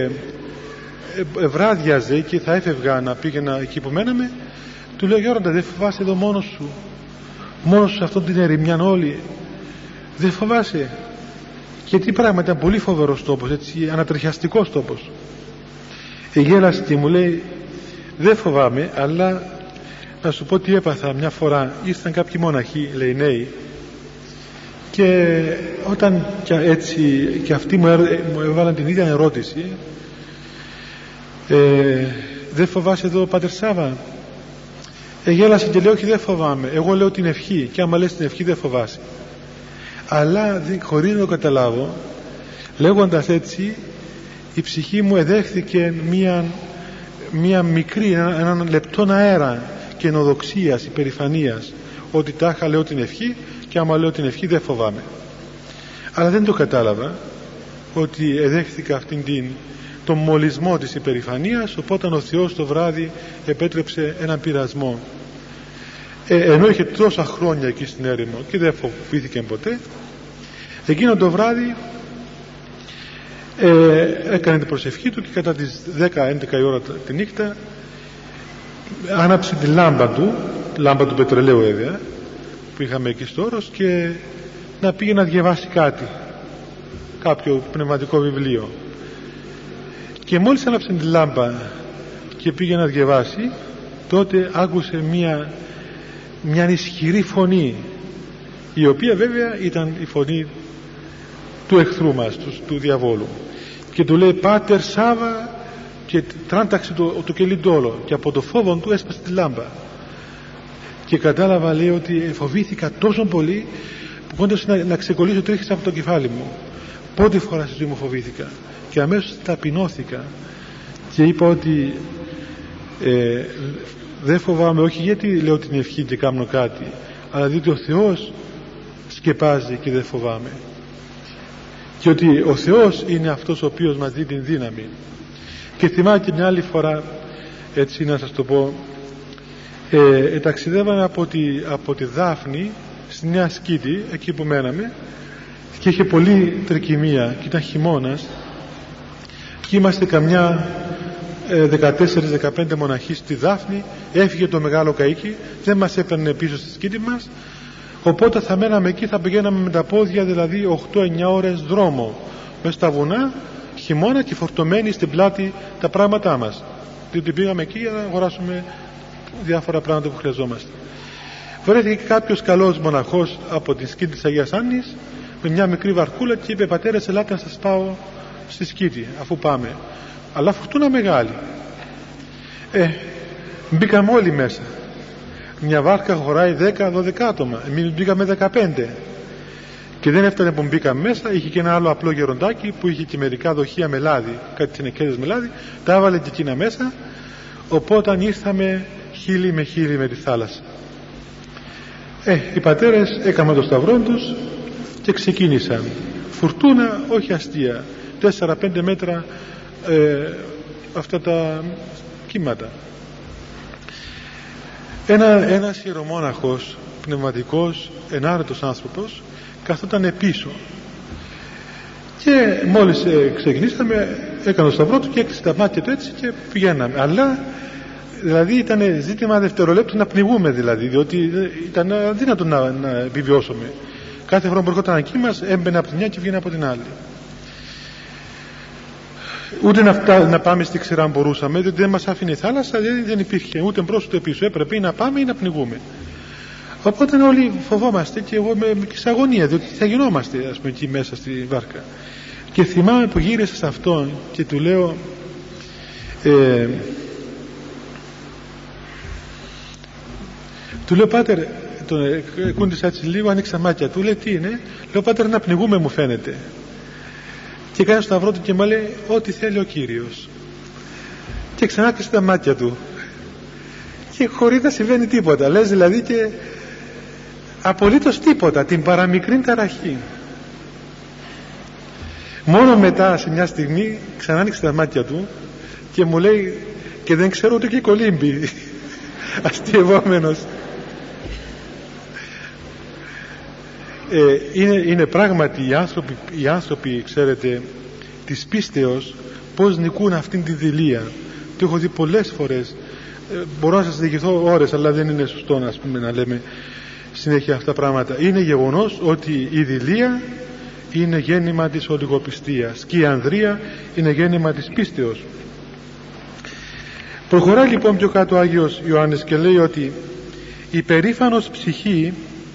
βράδιαζε και θα έφευγα να πήγαινα εκεί που μέναμε, του λέω: Γιώργο, δεν φοβάσαι εδώ μόνος σου σε αυτόν την ερημιά όλη? Δεν φοβάσαι? Και τι πράγμα, ήταν πολύ φοβερός τόπος, έτσι, ανατριχιαστικός τόπος. Γέλασε και μου λέει: δεν φοβάμαι, αλλά να σου πω τι έπαθα μια φορά. Ήρθαν κάποιοι μοναχοί, λέει, νέοι, και όταν έτσι και αυτοί μου έβαλαν την ίδια ερώτηση, δεν φοβάσαι εδώ, Πάτερ Σάβα? Γέλασε και λέει: όχι, δεν φοβάμαι. Εγώ λέω την ευχή, και άμα λες την ευχή δεν φοβάσαι. Αλλά χωρίς να το καταλάβω, λέγοντας έτσι, η ψυχή μου εδέχθηκε μία μικρή, έναν λεπτόν αέρα καινοδοξίας, υπερηφανίας, ότι τάχα λέω την ευχή, και άμα λέω την ευχή δεν φοβάμαι. Αλλά δεν το κατάλαβα ότι εδέχθηκα τον μολυσμό της υπερηφανίας, οπότε ο Θεός το βράδυ επέτρεψε έναν πειρασμό, ενώ είχε τόσα χρόνια εκεί στην έρημο και δεν φοβήθηκε ποτέ. Εκείνο το βράδυ έκανε την προσευχή του, και κατά τις 10-11 η ώρα τη νύχτα άναψε τη λάμπα του πετρελαίου βέβαια, που είχαμε εκεί στο όρος, και να πήγε να διαβάσει κάποιο πνευματικό βιβλίο. Και μόλις άναψε τη λάμπα και πήγε να διαβάσει, τότε άκουσε μια ισχυρή φωνή, η οποία βέβαια ήταν η φωνή του εχθρού μας, του διαβόλου, και του λέει: Πάτερ Σάβα, και τράνταξε το κελί του όλο, και από το φόβο του έσπασε τη λάμπα. Και κατάλαβα, λέει, ότι φοβήθηκα τόσο πολύ που κόντεψε να ξεκολλήσω τρίχες από το κεφάλι μου. Πρώτη φορά στη ζωή μου φοβήθηκα, και αμέσως ταπεινώθηκα και είπα ότι δεν φοβάμαι, όχι γιατί λέω την ευχή και κάνω κάτι, αλλά διότι ο Θεός σκεπάζει και δεν φοβάμαι, και ότι ο Θεός είναι αυτός ο οποίος μας δίνει την δύναμη. Και θυμάμαι και μια άλλη φορά, έτσι να σας το πω, ταξιδεύαμε από τη Δάφνη στη Νέα Σκήτη, εκεί που μέναμε, και είχε πολύ τρικυμία και ήταν χειμώνας, και είμαστε καμιά 14-15 μοναχοί στη Δάφνη. Έφυγε το μεγάλο καΐκι, δεν μας έπαιρνε πίσω στη Σκήτη μας, οπότε θα μέναμε εκεί, θα πηγαίναμε με τα πόδια, δηλαδή 8-9 ώρες δρόμο μέσα στα βουνά, χειμώνα, και φορτωμένοι στην πλάτη τα πράγματά μας, διότι πήγαμε εκεί για να αγοράσουμε διάφορα πράγματα που χρειαζόμαστε. Βρέθηκε κάποιος καλός μοναχός από τη Σκήτη της Αγίας Άννης με μια μικρή βαρκούλα και είπε: πατέρες, ελάτε να σας πάω στη Σκήτη αφού πάμε. Αλλά φουρτούνα μεγάλη. Μπήκαμε όλοι μέσα. Μια βάρκα χωράει 10-12 άτομα, εμείς μπήκαμε 15, και δεν έφτανε που μπήκαμε μέσα. Είχε και ένα άλλο απλό γεροντάκι που είχε και μερικά δοχεία με λάδι, κάτι τσινεκέδες με λάδι, τα έβαλε και εκείνα μέσα. Οπότε ήρθαμε χείλη με χείλη με τη θάλασσα. Οι πατέρες έκαναν το σταυρό τους και ξεκίνησαν. Φουρτούνα όχι αστεία, 4-5 μέτρα αυτά τα κύματα. Ένας ιερομόναχος, πνευματικός, ενάρετος άνθρωπος, καθόταν πίσω, και μόλις ξεκινήσαμε έκανε το σταυρό του και έκλεισε τα μάτια του έτσι και πηγαίναμε. Αλλά δηλαδή ήταν ζήτημα δευτερολέπτου να πνιγούμε, δηλαδή, διότι ήταν αδύνατο να επιβιώσουμε. Κάθε φορά που έρχονταν εκεί μας έμπαινε από τη μια και βγαίνει από την άλλη. Ούτε να πάμε στη ξηρά μπορούσαμε, διότι δεν μας άφηνε η θάλασσα, δηλαδή δεν υπήρχε ούτε μπρος ούτε πίσω. Έπρεπε ή να πάμε ή να πνιγούμε. Οπότε όλοι φοβόμαστε και εγώ με σε αγωνία, διότι θα γινόμαστε, ας πούμε, εκεί μέσα στη βάρκα. Και θυμάμαι που γύρισα σε αυτόν και του λέω, Πάτερ, τον κούντισα έτσι λίγο, άνοιξα μάτια του, λέει τι είναι, λέω Πάτερ να πνιγούμε μου φαίνεται. Και κάνει στο σταυρό του και μου λέει ό,τι θέλει ο Κύριος. Και ξανά κλείσε τα μάτια του και χωρίς να συμβαίνει τίποτα, λες δηλαδή, και απολύτως τίποτα, την παραμικρή ταραχή. Μόνο μετά σε μια στιγμή ξανά άνοιξε τα μάτια του και μου λέει, και δεν ξέρω ούτε και κολύμπι. Αστειευόμενος. Είναι πράγματι οι άνθρωποι, ξέρετε, της πίστεως, πως νικούν αυτήν τη δειλία. Το έχω δει πολλές φορές. Μπορώ να σας διηγηθώ ώρες, αλλά δεν είναι σωστό, ας πούμε, να λέμε συνέχεια αυτά τα πράγματα. Είναι γεγονός ότι η δειλία είναι γέννημα της ολιγοπιστίας και η ανδρεία είναι γέννημα της πίστεως. Προχωράει λοιπόν πιο κάτω ο Άγιος Ιωάννης και λέει ότι η περήφανος ψυχή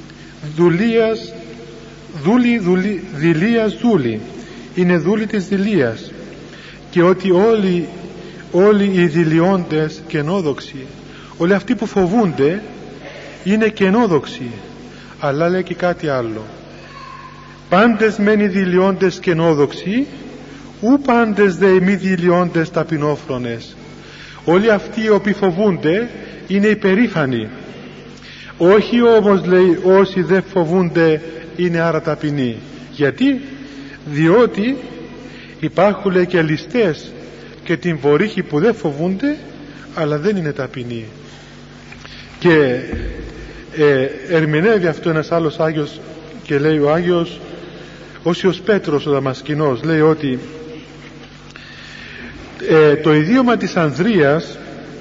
δειλίας δούλη είναι δούλη της δειλίας, και ότι όλοι οι δειλιώντες κενόδοξοι, όλοι αυτοί που φοβούνται είναι κενόδοξοι. Αλλά λέει και κάτι άλλο, πάντες μεν οι δειλιώντες κενόδοξοι, ου πάντες δε οι μη δειλιώντες ταπεινόφρονες. Όλοι αυτοί οι οποίοι φοβούνται είναι υπερήφανοι, όχι όμως, λέει, όσοι δεν φοβούνται είναι άρα ταπεινοί. Γιατί? Διότι υπάρχουν, λέει, και ληστές και την βορύχοι που δεν φοβούνται αλλά δεν είναι ταπεινοί. Και ερμηνεύει αυτό ένας άλλος Άγιος και λέει ο Άγιος Όσιος Πέτρος ο Δαμασκηνός, λέει ότι το ιδίωμα της ανδρείας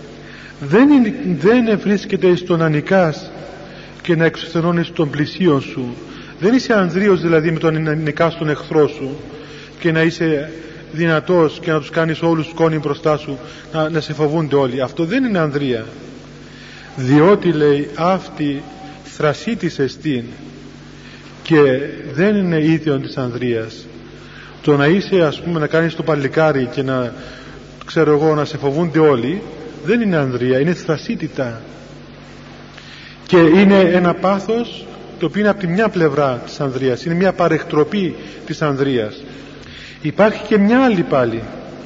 δεν βρίσκεται στο να νικάς και να εξουθενώνεις τον πλησίον σου. Δεν είσαι ανδρείος δηλαδή με το να νικάς τον εχθρό σου και να είσαι δυνατός και να τους κάνεις όλους σκόνη μπροστά σου, να σε φοβούνται όλοι. Αυτό δεν είναι ανδρεία, διότι, λέει, αυτή θρασίτης εστίν, και δεν είναι ίδιον της ανδρείας. Το να είσαι, ας πούμε, να κάνεις το παλικάρι και να, ξέρω εγώ, να σε φοβούνται όλοι, δεν είναι ανδρεία, είναι θρασίτητα. Και είναι ένα πάθος το οποίο είναι από τη μια πλευρά της ανδρείας, είναι μια παρεκτροπή της ανδρείας. Υπάρχει και μια άλλη πάλι,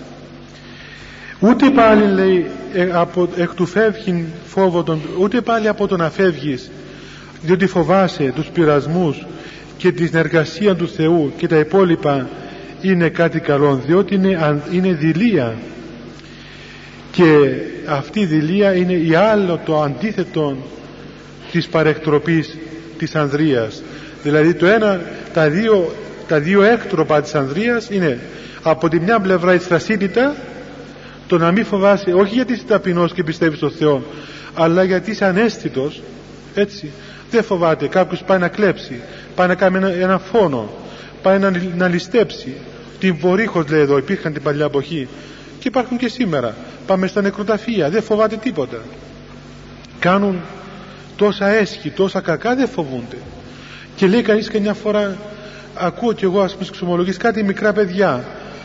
ούτε πάλι, λέει, εκ του φεύγειν φόβο ούτε πάλι από το να φεύγεις διότι φοβάσαι τους πειρασμούς και την εργασία του Θεού και τα υπόλοιπα είναι κάτι καλό, διότι είναι δειλία, και αυτή η δειλία είναι η άλλο, το αντίθετο της παρεκτροπής της ανδρείας. Δηλαδή τα δύο έκτροπα της ανδρείας είναι από τη μια πλευρά η θρασίτητα, το να μην φοβάσαι, όχι γιατί είσαι ταπεινός και πιστεύεις στον Θεό, αλλά γιατί είσαι αναίσθητος, έτσι. Δεν φοβάται κάποιος πάει να κλέψει, πάει να κάνει ένα φόνο, πάει να ληστέψει. Την βορύχος, λέει εδώ, υπήρχαν την παλιά εποχή και υπάρχουν και σήμερα. Πάμε στα νεκροταφεία, δεν φοβάται τίποτα. Κάνουν τόσα έσχη, τόσα κακά, δεν φοβούνται. Και λέει κανείς και μια φορά, ακούω κι εγώ, ας πούμε, εξομολογείς κάτι μικρά παιδιά,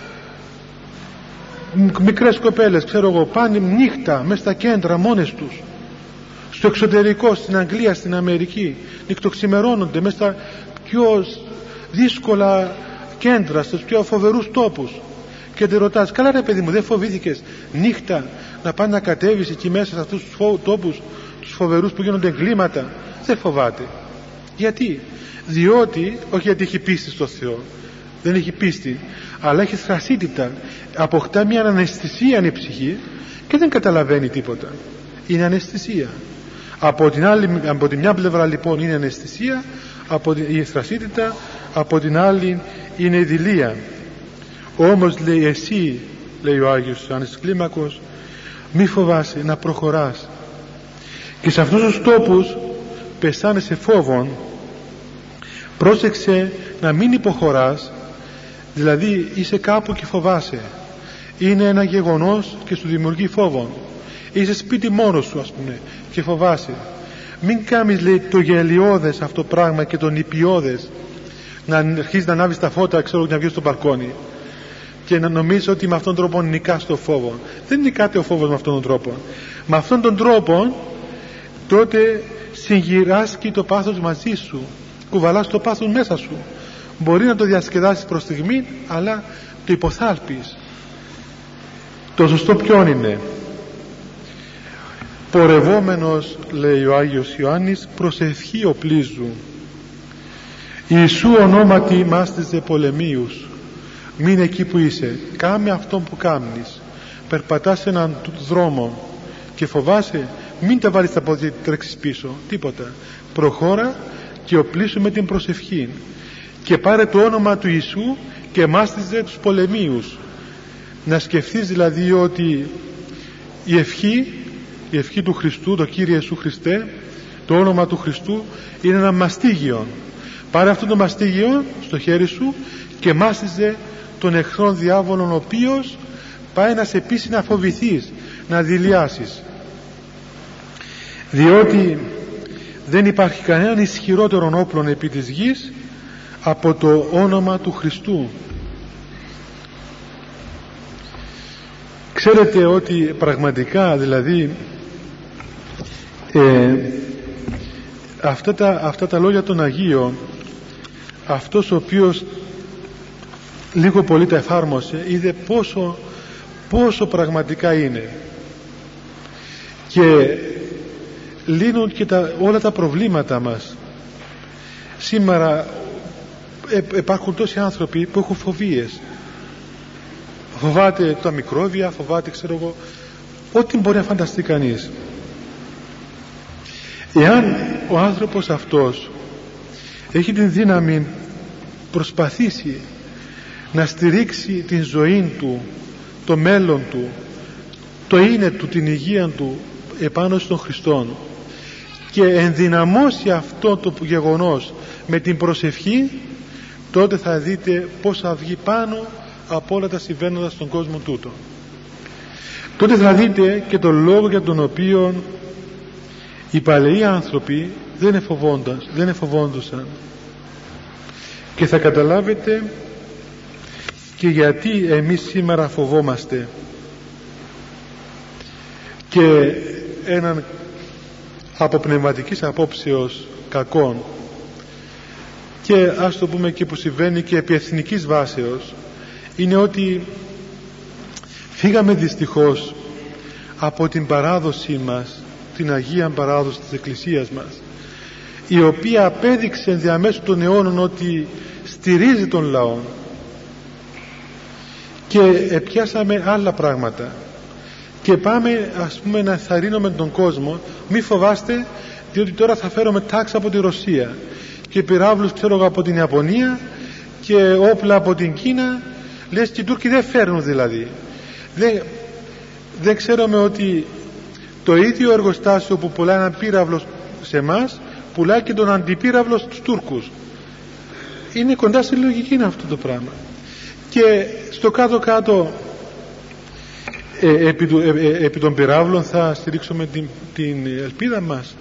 μικρές κοπέλες, ξέρω εγώ, πάνε νύχτα μέσα στα κέντρα μόνες τους, στο εξωτερικό, στην Αγγλία, στην Αμερική, νυχτοξημερώνονται μέσα στα πιο δύσκολα κέντρα, στους πιο φοβερούς τόπους, και te ρωτάς, καλά ρε παιδί μου, δεν φοβήθηκες νύχτα να πάνε να κατέβεις εκεί μέσα σε αυτούς τους τόπους τους φοβερούς που γίνονται εγκλήματα? Δεν φοβάται. Γιατί? Διότι, όχι γιατί έχει πίστη στο Θεό, δεν έχει πίστη, αλλά έχει θρασίτητα, αποκτά μια αναισθησία η ψυχή και δεν καταλαβαίνει τίποτα. Είναι αναισθησία. Από τη μια πλευρά λοιπόν είναι αναισθησία, η θρασίτητα, από την άλλη είναι η δειλία. Όμως, λέει, εσύ, λέει ο Άγιος Ιωάννης Κλίμακος, μη φοβάσαι, να προχωράς, και σε αυτούς τους τόπους πεσάνε σε φόβον, Πρόσεξε να μην υποχωράς, δηλαδή είσαι κάπου και φοβάσαι, είναι ένα γεγονός και σου δημιουργεί φόβο, είσαι σπίτι μόνος σου ας πούμε και φοβάσαι. Μην κάνεις, λέει, το γελιώδες αυτό πράγμα και το νηπιώδες, να αρχίσεις να ανάβεις τα φώτα, ξέρω, να βγεις στο μπαλκόνι και να νομίζεις ότι με αυτόν τον τρόπο νικάς το φόβο. Δεν νικάται ο φόβος με αυτόν τον τρόπο. Με αυτόν τον τρόπο τότε συγκυράσκει το πάθος μαζί σου, κουβαλάς το πάθος μέσα σου. Μπορεί να το διασκεδάσεις προς στιγμή, αλλά το υποθάλπεις. Το σωστό ποιον είναι? Πορευόμενος, λέει ο Άγιος Ιωάννης, προσευχή οπλίζου. Ιησού ονόματι μάστιζε πολεμίους. Μην εκεί που είσαι, κάμε αυτό που κάμνεις. Περπατάς σε έναν δρόμο και φοβάσαι, μην τα βάλεις τα πόδια και τρέξεις πίσω, τίποτα. Προχώρα και οπλίσου με την προσευχή και πάρε το όνομα του Ιησού και μάστιζε τους πολεμίους. Να σκεφτείς δηλαδή ότι η ευχή του Χριστού, το Κύριε Ιησού Χριστέ, το όνομα του Χριστού είναι ένα μαστίγιο. Πάρε αυτό το μαστίγιο στο χέρι σου και μάστιζε τον εχθρόν διάβολον, ο οποίος πάει να σε πείσει να φοβηθείς, να δειλιάσεις. Διότι δεν υπάρχει κανέναν ισχυρότερον όπλον επί της γης από το όνομα του Χριστού. Ξέρετε ότι πραγματικά δηλαδή αυτά τα λόγια των Αγίων, αυτός ο οποίος λίγο πολύ τα εφάρμοσε, είδε πόσο πραγματικά είναι, και λύνουν και όλα τα προβλήματα μας. Σήμερα υπάρχουν τόσοι άνθρωποι που έχουν φοβίες. Φοβάται τα μικρόβια, φοβάται, ξέρω εγώ, ό,τι μπορεί να φανταστεί κανείς. Εάν ο άνθρωπος αυτός έχει την δύναμη προσπαθήσει να στηρίξει την ζωή του, το μέλλον του, το είναι του, την υγεία του επάνω στον Χριστόν, και ενδυναμώσει αυτό το γεγονός με την προσευχή, τότε θα δείτε πως θα βγει πάνω από όλα τα συμβαίνοντα στον κόσμο τούτο. Τότε θα δείτε και τον λόγο για τον οποίο οι παλαιοί άνθρωποι δεν εφοβόντουσαν, και θα καταλάβετε και γιατί εμείς σήμερα φοβόμαστε. Και έναν από πνευματικής απόψεως κακόν, και ας το πούμε και που συμβαίνει και επί εθνικής βάσεως, είναι ότι φύγαμε δυστυχώς από την παράδοσή μας, την Αγία παράδοση της Εκκλησίας μας, η οποία απέδειξε διαμέσου των αιώνων ότι στηρίζει τον λαό, και επιάσαμε άλλα πράγματα και πάμε, ας πούμε, να ενθαρρύνουμε τον κόσμο, μη φοβάστε, διότι τώρα θα φέρουμε τάξη από τη Ρωσία και πυράβλους, ξέρω εγώ, από την Ιαπωνία και όπλα από την Κίνα. Λες και οι Τούρκοι δεν φέρνουν δηλαδή. Δεν ξέρουμε ότι το ίδιο εργοστάσιο που πουλάει έναν πύραυλο σε εμάς πουλάει και τον αντιπύραυλο στους Τούρκους. Είναι κοντά στη λογική είναι αυτό το πράγμα. Και στο κάτω-κάτω επί των πυράβλων θα στηρίξουμε την ελπίδα μας.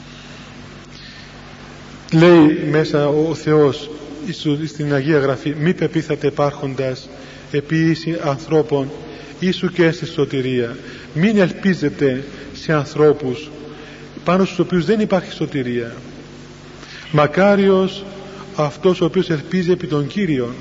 Λέει μέσα ο Θεός στην Αγία Γραφή, μη πεπίθατε υπάρχοντας επί ίση ανθρώπων ίσου και στη σωτηρία. Μην ελπίζετε σε ανθρώπους πάνω στους οποίους δεν υπάρχει σωτηρία. Μακάριος αυτός ο οποίος ελπίζει επί των Κύριων.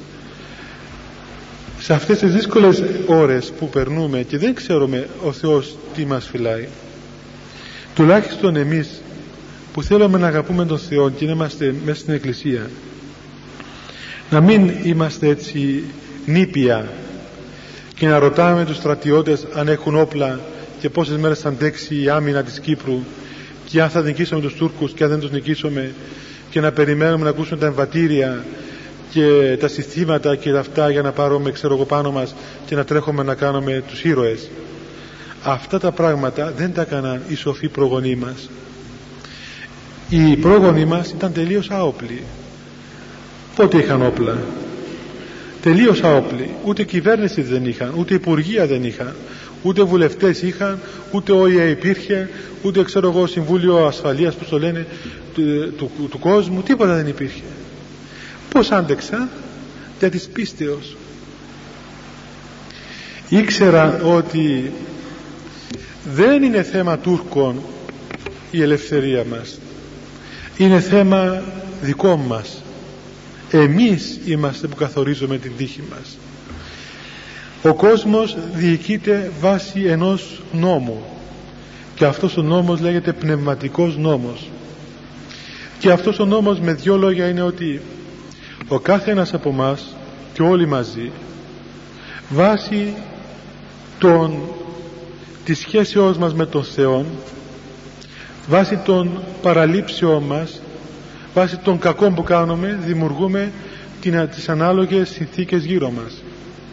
Σε αυτές τις δύσκολες ώρες που περνούμε και δεν ξέρουμε ο Θεός τι μας φυλάει, τουλάχιστον εμείς που θέλουμε να αγαπούμε τον Θεό και να είμαστε μέσα στην Εκκλησία, να μην είμαστε έτσι νήπια και να ρωτάμε τους στρατιώτες αν έχουν όπλα και πόσες μέρες θα αντέξει η άμυνα της Κύπρου και αν θα νικήσουμε τους Τούρκους και αν δεν τους νικήσουμε, και να περιμένουμε να ακούσουμε τα εμβατήρια και τα συστήματα και αυτά για να πάρουμε, ξέρω εγώ, πάνω μας και να τρέχουμε να κάνουμε τους ήρωες. Αυτά τα πράγματα δεν τα έκαναν οι σοφοί προγονείς μας. Οι πρόγονοι μας ήταν τελείως άοπλοι. Πότε είχαν όπλα? Τελείως άοπλοι. Ούτε κυβέρνηση δεν είχαν, ούτε υπουργεία δεν είχαν, ούτε βουλευτές είχαν, ούτε ΟΗΕ υπήρχε, ούτε ξέρω εγώ Συμβούλιο Ασφαλείας, που το λένε, του κόσμου, τίποτα δεν υπήρχε. Πώς άντεξαν? Για της πίστεως. Ήξερα ότι δεν είναι θέμα Τούρκων η ελευθερία μας, είναι θέμα δικό μας. Εμείς είμαστε που καθορίζουμε την τύχη μας. Ο κόσμος διοικείται βάσει ενός νόμου, και αυτός ο νόμος λέγεται πνευματικός νόμος. Και αυτός ο νόμος με δύο λόγια είναι ότι ο κάθε ένας από μας και όλοι μαζί, βάσει της σχέσεώς μας με τον Θεό, βάσει των παραλήψεών μας, βάσει των κακών που κάνουμε, δημιουργούμε τις ανάλογες συνθήκες γύρω μας.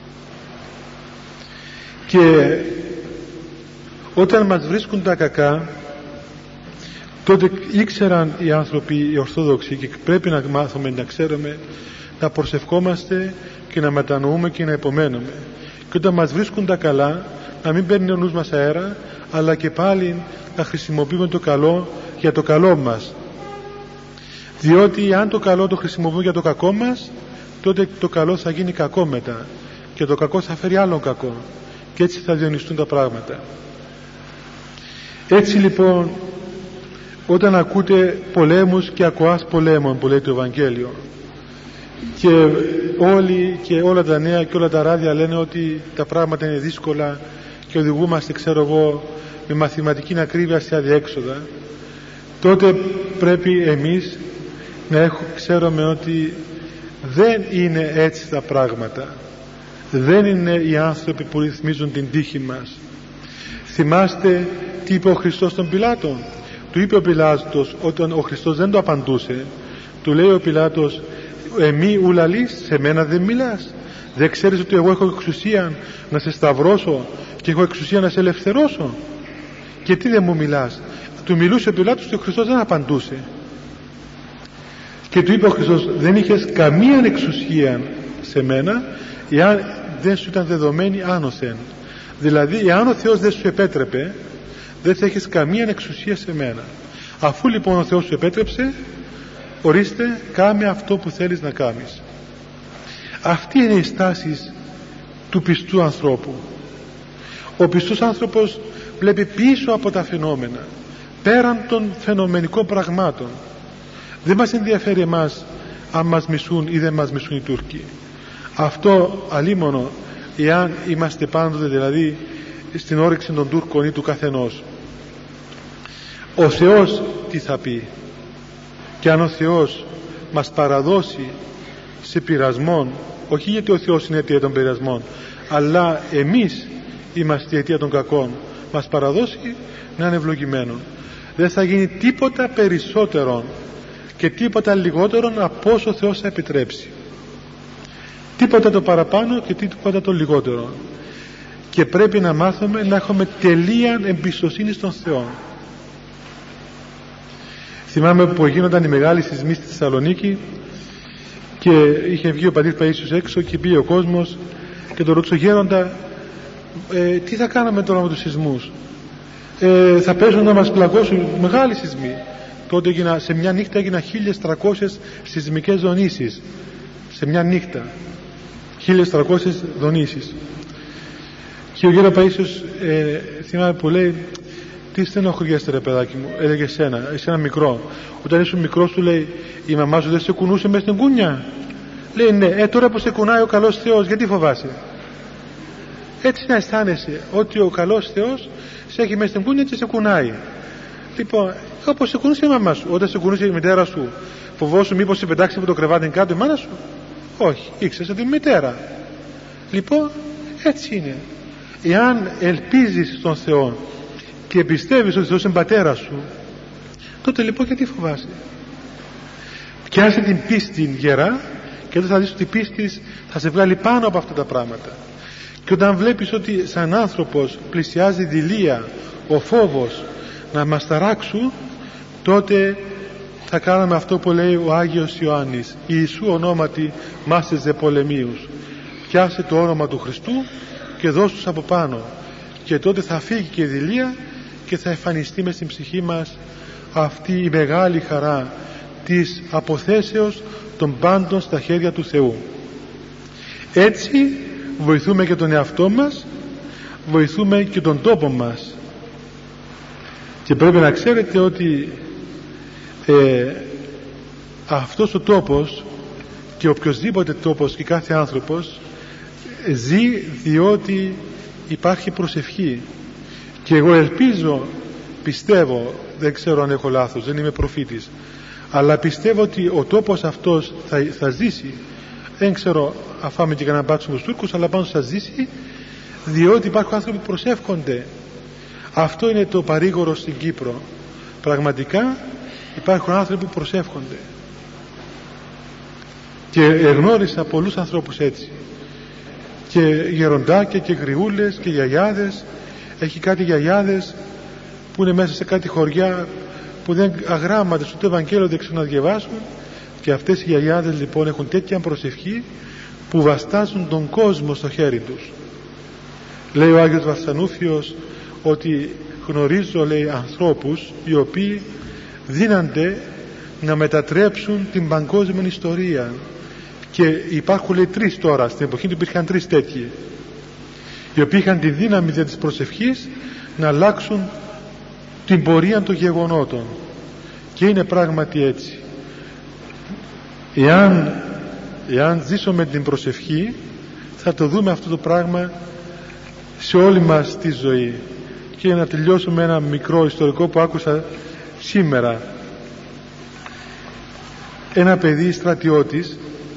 Και όταν μας βρίσκουν τα κακά, τότε ήξεραν οι άνθρωποι οι Ορθόδοξοι, και πρέπει να μάθουμε να ξέρουμε να προσευχόμαστε και να μετανοούμε και να υπομένουμε. Και όταν μας βρίσκουν τα καλά, να μην παίρνει ο νους μας αέρα, αλλά και πάλι να χρησιμοποιούμε το καλό για το καλό μας. Διότι αν το καλό το χρησιμοποιούμε για το κακό μας, τότε το καλό θα γίνει κακό μετά, και το κακό θα φέρει άλλον κακό, και έτσι θα διονυστούν τα πράγματα. Έτσι λοιπόν, όταν ακούτε πολέμους και ακοάς πολέμων που λέει το Ευαγγέλιο, και όλοι και όλα τα νέα και όλα τα ράδια λένε ότι τα πράγματα είναι δύσκολα και οδηγούμαστε, ξέρω εγώ, με μαθηματική ακρίβεια σε αδιέξοδα, τότε πρέπει εμείς να ξέρουμε ότι δεν είναι έτσι τα πράγματα. Δεν είναι οι άνθρωποι που ρυθμίζουν την τύχη μας. Θυμάστε τι είπε ο Χριστός στον Πιλάτο? Του είπε ο Πιλάτος, όταν ο Χριστός δεν το απαντούσε, του λέει ο Πιλάτος, εμεί ουλαλείς, σε μένα δεν μιλάς? Δεν ξέρεις ότι εγώ έχω εξουσία να σε σταυρώσω και έχω εξουσία να σε ελευθερώσω? Και τι δεν μου μιλάς? Του μιλούσε ο Πιλάτος και ο Χριστός δεν απαντούσε. Και του είπε ο Χριστός, δεν είχες καμία εξουσία σε μένα εάν δεν σου ήταν δεδομένη άνωθεν. Δηλαδή εάν ο Θεός δεν σου επέτρεπε, δεν θα έχεις καμία εξουσία σε μένα. Αφού λοιπόν ο Θεός σου επέτρεψε, ορίστε, κάμε αυτό που θέλεις να κάνεις. Αυτή είναι η στάση του πιστού ανθρώπου. Ο πιστός άνθρωπος βλέπει πίσω από τα φαινόμενα, πέραν των φαινομενικών πραγμάτων. Δεν μας ενδιαφέρει εμάς αν μας μισούν ή δεν μας μισούν οι Τούρκοι. Αυτό αλίμονο εάν είμαστε πάντοτε δηλαδή στην όρεξη των Τούρκων ή του καθενός. Ο Θεός τι θα πει? Και αν ο Θεός μας παραδώσει σε πειρασμόν, όχι γιατί ο Θεός είναι αιτία των πειρασμών, αλλά εμείς είμαστε η αιτία των κακών, μας παραδώσει, να είναι ευλογημένο. Δεν θα γίνει τίποτα περισσότερο και τίποτα λιγότερο από όσο ο Θεός θα επιτρέψει. Τίποτα το παραπάνω και τίποτα το λιγότερο. Και πρέπει να μάθουμε να έχουμε τελεία εμπιστοσύνη στον Θεό. Θυμάμαι που γίνονταν οι μεγάλοι σεισμοί στη Θεσσαλονίκη και είχε βγει ο πατήρ Παΐσιος έξω και πήγε ο κόσμος και τον ρώτησε, γέροντα, τι θα κάναμε τώρα με τους σεισμούς? Θα παίζουν να μας πλακώσουν? Μεγάλοι σεισμοί. Τότε σε μια νύχτα έγιναν 1.300 σεισμικές δονήσεις. Σε μια νύχτα 1.300 δονήσεις. Και ο γέρον Παΐσιος θυμάμαι που λέει, τι στενοχωριέστε ρε παιδάκι μου? Έλεγε εσένα μικρό. Όταν ήσουν μικρός, του λέει, η μαμά σου δεν σε κουνούσε μες στην κούνια? Λέει ναι. Τώρα που σε κουνάει ο καλός Θεός, γιατί φοβάσαι? Έτσι να αισθάνεσαι ότι ο καλός Θεός σε έχει μες στην κούνια και σε κουνάει. Λοιπόν, όπως σε κουνούσε η μαμά σου. Όταν σε κουνούσε η μητέρα σου, φοβόσου μήπως σε πετάξει από το κρεβάτι κάτω η μάνα σου? Όχι, ήξερες τη μητέρα. Λοιπόν, έτσι είναι. Εάν ελπίζεις στον Θεό και πιστεύεις ότι ο Θεός είναι πατέρας σου, τότε λοιπόν γιατί φοβάσαι? Πιάσε την πίστη γερά και τότε θα δεις ότι η πίστη θα σε βγάλει πάνω από αυτά τα πράγματα. Και όταν βλέπεις ότι σαν άνθρωπος πλησιάζει η δειλία, ο φόβος να μας ταράξουν, τότε θα κάναμε αυτό που λέει ο Άγιος Ιωάννης: Ιησού ονόματι μάσες δε πολεμίους. Πιάσε το όνομα του Χριστού και δώσ' τους από πάνω, και τότε θα φύγει και η δειλία και θα εμφανιστεί μες στην ψυχή μας αυτή η μεγάλη χαρά της αποθέσεως των πάντων στα χέρια του Θεού. Έτσι βοηθούμε και τον εαυτό μας, βοηθούμε και τον τόπο μας. Και πρέπει να ξέρετε ότι αυτός ο τόπος και οποιοσδήποτε τόπος και κάθε άνθρωπος ζει διότι υπάρχει προσευχή. Και εγώ ελπίζω, πιστεύω, δεν ξέρω αν έχω λάθος, δεν είμαι προφήτης, αλλά πιστεύω ότι ο τόπος αυτός θα ζήσει. Δεν ξέρω αν φάμε και κανένα μπάτσο με τους Τούρκους, αλλά πάνω θα ζήσει διότι υπάρχουν άνθρωποι που προσεύχονται. Αυτό είναι το παρήγορο στην Κύπρο. Πραγματικά υπάρχουν άνθρωποι που προσεύχονται, και εγνώρισα πολλούς ανθρώπους έτσι, και γεροντάκια και γριούλες και γιαγιάδες. Έχει κάτι γιαγιάδες που είναι μέσα σε κάτι χωριά που δεν αγράμματες ούτε Ευαγγέλιο δεν ξαναδιαβάσουν, και αυτές οι γιαγιάδες λοιπόν έχουν τέτοια προσευχή που βαστάζουν τον κόσμο στο χέρι τους. Λέει ο Άγιος Βαρσανούφιος ότι γνωρίζω, λέει, ανθρώπους οι οποίοι δύνανται να μετατρέψουν την παγκόσμια ιστορία, και υπάρχουν, λέει, 3 τώρα. Στην εποχή του υπήρχαν 3 τέτοιοι, οι οποίοι είχαν τη δύναμη δια της προσευχής να αλλάξουν την πορεία των γεγονότων. Και είναι πράγματι έτσι. Εάν ζήσω με την προσευχή, θα το δούμε αυτό το πράγμα σε όλη μας τη ζωή. Και να τελειώσω με ένα μικρό ιστορικό που άκουσα σήμερα. Ένα παιδί στρατιώτης,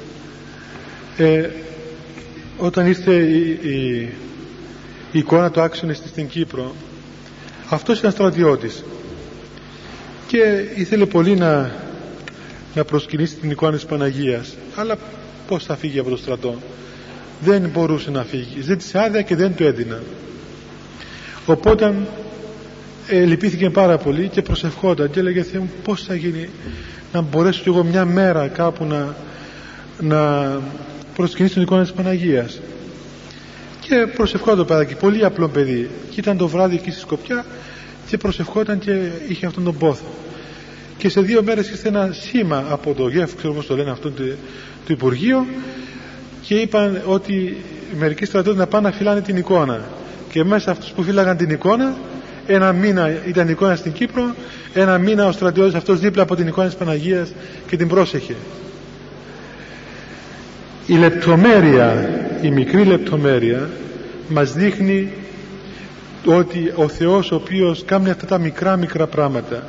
όταν ήρθε η εικόνα του άξονες στην Κύπρο, αυτός ήταν στρατιώτης και ήθελε πολύ να προσκυνήσει την εικόνα της Παναγίας, αλλά πως θα φύγει από το στρατό? Δεν μπορούσε να φύγει, ζήτησε άδεια και δεν του έδινα. Οπότε λυπήθηκε πάρα πολύ και προσευχόταν και έλεγε: Θεέ μου, πως θα γίνει να μπορέσω κι εγώ μια μέρα κάπου να προσκυνήσω την εικόνα της Παναγίας? Και προσευχόταν το παιδάκι, πολύ απλό παιδί, και ήταν το βράδυ εκεί στη Σκοπιά και προσευχόταν και είχε αυτόν τον πόθο. Και σε 2 μέρες ήρθε ένα σήμα από το ΓΕΦ, ξέρω πώς το λένε αυτό, του Υπουργείου, και είπαν ότι μερικοί στρατιώτες να πάνε να φυλάνε την εικόνα, και μέσα αυτούς που φύλαγαν την εικόνα, 1 μήνα ήταν η εικόνα στην Κύπρο, 1 μήνα ο στρατιώτης αυτός δίπλα από την εικόνα της Παναγίας και την πρόσεχε. Η λεπτομέρεια, η μικρή λεπτομέρεια μας δείχνει ότι ο Θεός, ο οποίος κάνει αυτά τα μικρά πράγματα,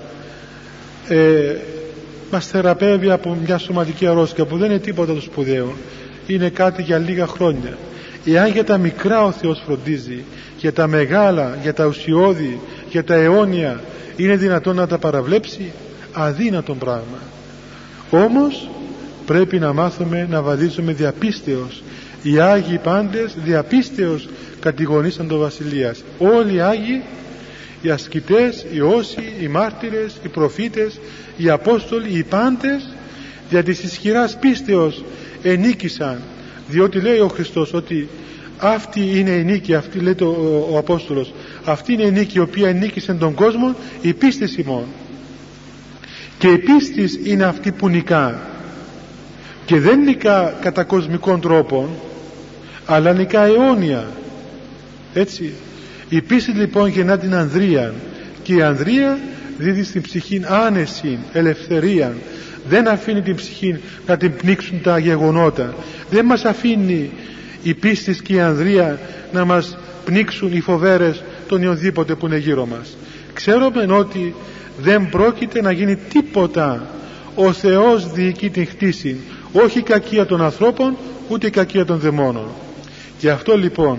μας θεραπεύει από μια σωματική αρρώστια που δεν είναι τίποτα το σπουδαίο, είναι κάτι για λίγα χρόνια. Εάν για τα μικρά ο Θεός φροντίζει, για τα μεγάλα, για τα ουσιώδη, για τα αιώνια είναι δυνατόν να τα παραβλέψει? Αδύνατον πράγμα. Όμως πρέπει να μάθουμε να βαδίζουμε διαπίστεως. Οι Άγιοι πάντες διαπίστεως κατηγορήσαν το Βασιλείας. Όλοι οι Άγιοι, οι ασκητές, οι όσοι, οι μάρτυρες, οι προφήτες, οι Απόστολοι, οι πάντες δια της ισχυράς πίστεως ενίκησαν, διότι λέει ο Χριστός ότι αυτή είναι η νίκη, αυτή λέει ο Απόστολος, αυτή είναι η νίκη η οποία ενίκησε τον κόσμο, η πίστη ημών. Και η πίστη είναι αυτή που νικά, και δεν νικά κατά κοσμικών τρόπων, αλλά νικά αιώνια. Έτσι, η πίστη λοιπόν γεννά την ανδρεία, και η ανδρεία δίδει στην ψυχή άνεση, ελευθερία. Δεν αφήνει την ψυχή να την πνίξουν τα γεγονότα. Δεν μας αφήνει η πίστη και η ανδρεία να μας πνίξουν οι φοβέρες των ιονδήποτε που είναι γύρω μας. Ξέρουμε ότι δεν πρόκειται να γίνει τίποτα. Ο Θεός διοικεί την χτίση, όχι η κακία των ανθρώπων ούτε η κακία των δαιμόνων. Γι' αυτό λοιπόν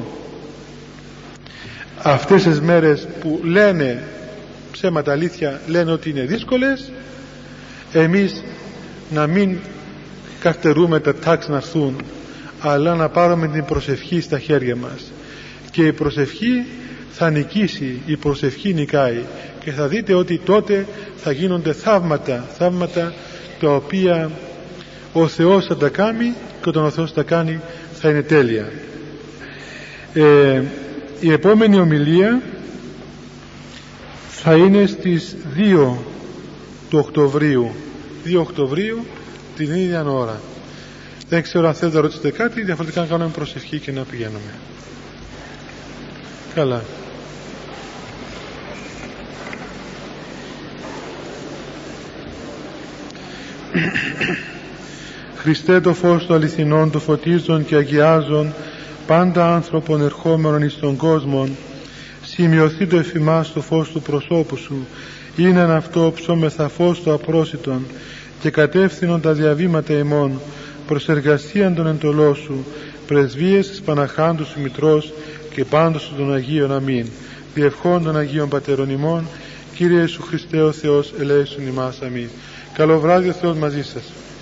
αυτές τις μέρες που λένε ψέματα, αλήθεια, λένε ότι είναι δύσκολες, εμείς να μην καρτερούμε τα τάξη να έρθουν, αλλά να πάρουμε την προσευχή στα χέρια μας. Και η προσευχή θα νικήσει, η προσευχή νικάει, και θα δείτε ότι τότε θα γίνονται θαύματα τα οποία ο Θεός θα τα κάνει, και όταν ο Θεός τα κάνει θα είναι τέλεια. Η επόμενη ομιλία θα είναι στις 2 του Οκτωβρίου, 2 Οκτωβρίου την ίδια ώρα. Δεν ξέρω αν θέλετε να ρωτήσετε κάτι, διαφορετικά να κάνουμε προσευχή και να πηγαίνουμε. Καλά. Χριστέ, το φως των αληθινών, το φωτίζον και αγιάζον πάντα άνθρωπον ερχόμενον εις τον κόσμο, σημειωθεί το εφημάς το φως του προσώπου σου, είναι αυτό ψώμεθα φως το απρόσιτον, και κατεύθυνον τα διαβήματα ημών προς εργασίαν των εντολών σου, πρεσβείες της Παναχάντου σου Μητρός και πάντως σου των Αγίων. Αμήν. Διευχών των Αγίων Πατέρων ημών, Κύριε Ιησού Χριστέ ο Θεός, ελέησον ημάς. Αμήν. Καλό βράδυ, ο Θεός μαζί σας.